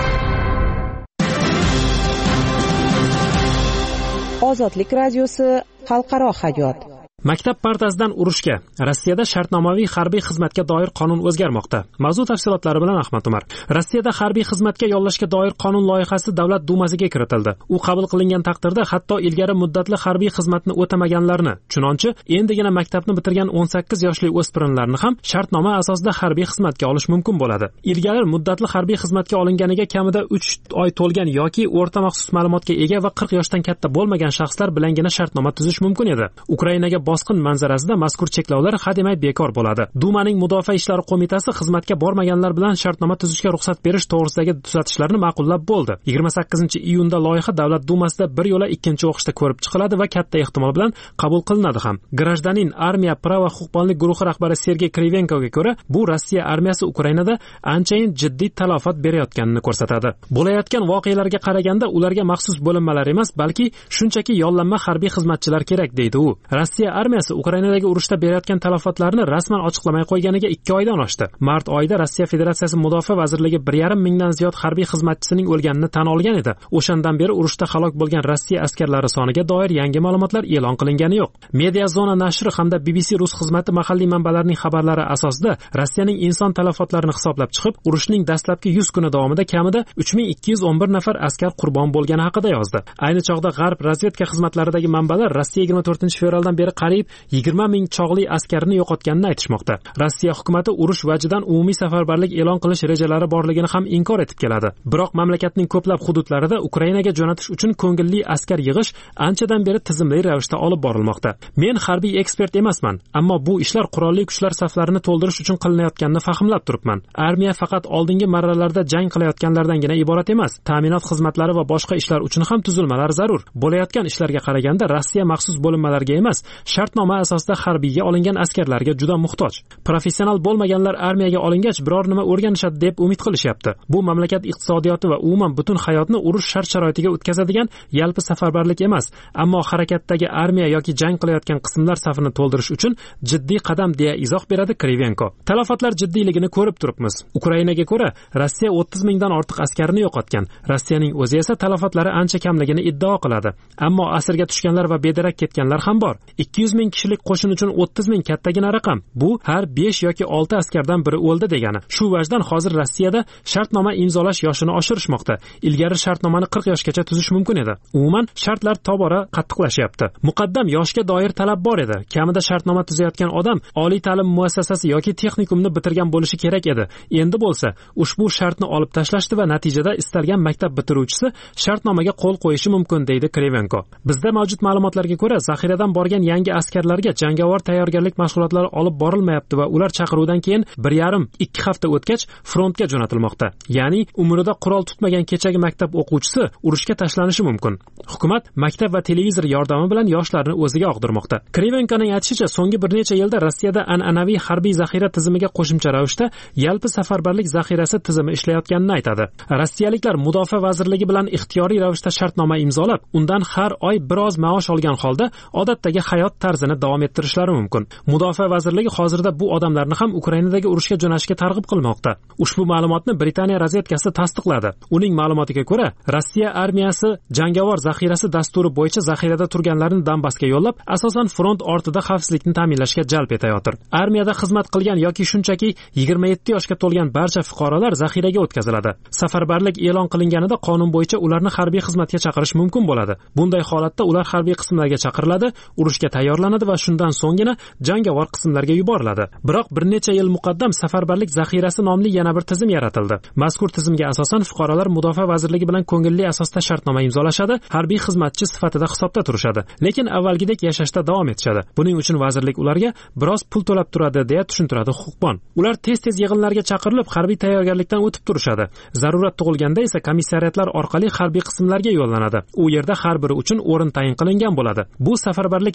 Ozodlik radiosi xalqaro hayot. Maktab partasidan urushga. Rossiyada shartnomaviy harbiy xizmatga doir qonun o'zgarmoqda. Mavzu tafsilotlari bilan Ahmad Umar. Rossiyada harbiy xizmatga yollashga doir qonun loyihasi davlat dumasiga kiritildi. U qabul qilingan taqdirda hatto ilgari muddatli harbiy xizmatni o'tamaganlarni, chunonchi endigina maktabni bitirgan 18 yoshli o'spirinlarni ham shartnoma asosida harbiy xizmatga olish mumkin bo'ladi. Ilgari muddatli harbiy xizmatga olinganiga kamida 3 oy to'lgan yoki o'rta maxsus ma'lumotga ega va 40 yoshdan katta bo'lmagan shaxslar bilangina shartnoma tuzish mumkin edi. Ukrainaga bosqin manzarasida mazkur cheklovlar hademay bekor bo'ladi. Dumaning Mudofaa ishlari qo'mitasi xizmatga bormaganlar bilan shartnoma tuzishga ruxsat berish to'g'risidagi tuzatishlarni ma'qullab bo'ldi. 28-iyunda loyiha Davlat dumasida bir yo'la ikkinchi o'qishda ko'rib chiqiladi va katta ehtimol bilan qabul qilinadi ham. Grajdanin armiya prava huquqbonlik guruhi rahbari Sergey Krivenkoga ko'ra, bu Rossiya armiyasi Ukrainada anchayin jiddiy talafot berayotganini ko'rsatadi. Bo'layotgan voqealarga qaraganda ularga maxsus bo'linmalar emas, balki shunchaki yollanma harbiy xizmatchilar kerak, deydi u. Rossiya armiyasi Ukrainadagi urushda berayotgan talafotlarni rasman ochiqlamay qo'yganiga 2 oydan oshdi. Mart oyida Rossiya Federatsiyasi Mudofaa vazirligi 1,5 mingdan ziyod harbiy xizmatchisining o'lganini tan olgan edi. O'shandan beri urushda halok bo'lgan Rossiya askarlari soniga doir yangi ma'lumotlar e'lon qilingani yo'q. Media Zona nashri hamda BBC rus xizmati mahalliy manbalarning xabarlari asosida Rossiyaning inson talafotlarini hisoblab chiqib, urushning dastlabki 100 kuni davomida kamida 3211 nafar askar qurbon bo'lgani haqida yozdi. Ayni chog'da G'arb razvedka xizmatlaridagi manbalar Rossiya 24-fevraldan beri qariyb 20 ming chog'li askarni yo'qotganini aytishmoqda. Rossiya hukumatı urush vajidan umumiy safarbarlik e'lon qilish rejalari borligini ham inkor etib keladi. Biroq mamlakatning ko'plab hududlarida Ukrainaga jo'natish uchun ko'ngilli askar yig'ish anchadan beri tizimli ravishda olib borilmoqda. Men harbiy ekspert emasman, ammo bu ishlar qurolli kuchlar saflarini to'ldirish uchun qilinayotganini fahmlab turibman. Armiya faqat oldingi marralarda jang qilayotganlardangina iborat emas. Ta'minot xizmatlari va boshqa ishlar uchun ham tuzilmalar zarur. Bo'layotgan ishlarga qaraganda Rossiya maxsus bo'linmalarga emas, shartnoma asosida harbiyga olingan askarlarga juda muhtoj. Professional bo'lmaganlar armiyaga olingach biror nima o'rganishadi deb umid qilishyapti. Bu mamlakat iqtisodiyoti va umuman butun hayotni urush shart-sharoitiga o'tkazadigan yalpi safarbarlik emas, ammo harakatdagi armiya yoki jang qilayotgan qismlar safini to'ldirish uchun jiddiy qadam, deya izoh beradi Krivenko. Talafotlar jiddiyligini ko'rib turibmiz. Ukrainaga ko'ra, Rossiya 30 mingdan ortiq askarni yo'qotgan. Rossiyaning o'zi esa talafotlari ancha kamligini iddao qiladi. Ammo asirga tushganlar va bedarak ketganlar ham bor. 200 ming kishilik qo'shin uchun 30 ming kattagina raqam. Bu har 5 yoki 6 askardan biri o'ldi degani. Shu vajdan hozir Rossiyada shartnoma imzolash yoshini oshirishmoqda. Ilgari shartnomani 40 yoshgacha tuzish mumkin edi. Umuman shartlar tobora qattiqlashyapti. Muqaddam yoshga doir talab bor edi. Kamida shartnoma tuzayotgan odam oliy ta'lim muassasasi yoki texnikumni bitirgan bo'lishi kerak edi. Endi bo'lsa, ushbu shartni olib tashlashdi va natijada istalgan maktab bitiruvchisi shartnomaga qo'l qo'yishi mumkin, deydi Krivenko. Bizda mavjud ma'lumotlarga ko'ra, zaxiradan borgan yangi askarlarga jangovar tayyorgarlik mashg'ulotlari olib borilmayapti va ular chaqiruvdan keyin 1,5-2 hafta o'tgach frontga jo'natilmoqda. Ya'ni umrida qurol tutmagan kechagi maktab o'quvchisi urushga tashlanishi mumkin. Hukumat maktab va televizor yordami bilan yoshlarni o'ziga og'dirmoqda. Krivenkoning aytishicha, so'nggi bir necha yilda Rossiyada an'anaviy harbiy zaxira tizimiga qo'shimcha ravishda yalpi safarbarlik zaxirasi tizimi ishlayotganini aytadi. Rossiyaliklar Mudofaa vazirligi bilan ixtiyoriy ravishda shartnoma imzolab, undan har oy biroz maosh olgan holda odatdagi hayot tarzini davom ettirishlari mumkin. Mudofaa vazirligi hozirda bu odamlarni ham Ukrainadagi urushga jo'nashga targ'ib qilmoqda. Ushbu ma'lumotni Britaniya razvedkasi tasdiqladi. Uning ma'lumotiga ko'ra, Rossiya armiyasi jangovar zaxirasi dasturi bo'yicha zaxirada turganlarni Donbassga yo'llab, asosan front ortida xavfsizlikni ta'minlashga jalb etayotir. Armiyada xizmat qilgan yoki shunchaki 27 yoshga to'lgan barcha fuqarolar zaxiraga o'tkaziladi. Safarbarlik e'lon qilinganida qonun bo'yicha ularni harbiy xizmatga chaqirish mumkin bo'ladi. Bunday holatda ular harbiy qismlarga chaqiriladi, urushga tayyorlanadi va shundan so'nggina jangovar qismlarga yuboriladi. Biroq bir necha yil muqaddam safarbarlik zaxirasi nomli yana bir tizim yaratildi. Mazkur tizimga asosan fuqarolar Mudofaa vazirligi bilan ko'ngilli asosda shartnoma imzolashadi, harbiy xizmatchi sifatida hisobda turishadi, lekin avvalgidek yashashda davom etishadi. Buning uchun vazirlik ularga biroz pul to'lab turadi, deya tushuntiradi huquqbon. Ular tez-tez yig'inlarga chaqirilib, harbiy tayyorgarlikdan o'tib turishadi. Zarurat tug'ilganda esa komissariyatlar orqali harbiy qismlarga yo'llanadi. U yerda har biri uchun o'rin tayin qilingan bo'ladi. Bu safarbarlik resursi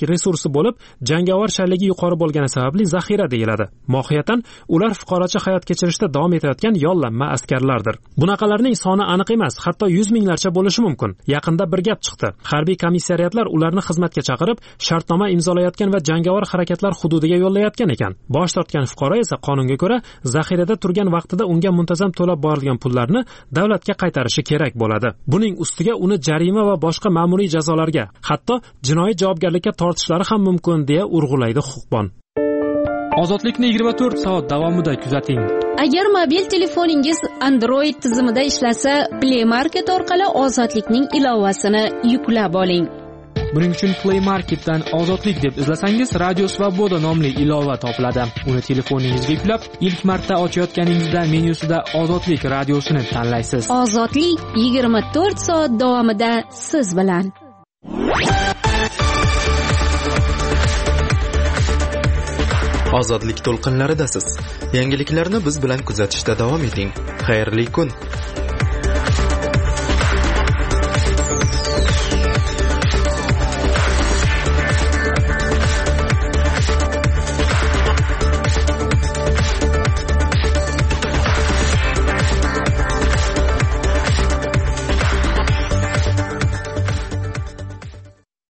a'zosi bo'lib, jangovar shayligi yuqori bo'lgani sababli zaxira deyiladi. Mohiyatan ular fuqarocha hayot kechirishda davom etayotgan yollanma askarlardir. Bunaqalarning soni aniq emas, hatto 100 minglarcha bo'lishi mumkin. Yaqinda bir gap chiqdi. Harbiy komissariyatlar ularni xizmatga chaqirib, shartnoma imzolayotgan va jangovar harakatlar hududiga yo'llayotgan ekan. Bosh tortgan fuqaro esa qonunga ko'ra zaxirada turgan vaqtida unga muntazam to'lab borilgan pullarni davlatga qaytarishi kerak bo'ladi. Buning ustiga uni jarima va boshqa ma'muriy jazolarga, hatto jinoiy javobgarlikka tortishlari ham mumkin deya urg'ulaydi huquqbon. Ozodlikni 24 soat davomida kuzating. Agar mobil telefoningiz Android tizimida ishlasa, Play Market orqali Ozodlikning ilovasini yuklab oling. Buning uchun Play Marketdan Ozodlik deb izlasangiz, Radio Svoboda nomli ilova topiladi. Uni telefoningizga yuklab, ilk marta ochayotganingizda menyusida Ozodlik radiosini tanlaysiz. Ozodlik 24 soat davomida siz bilan. Ozodlik to'lqinlaridasiz. Yangiliklarni biz bilan kuzatishda davom eting. Xayrli kun.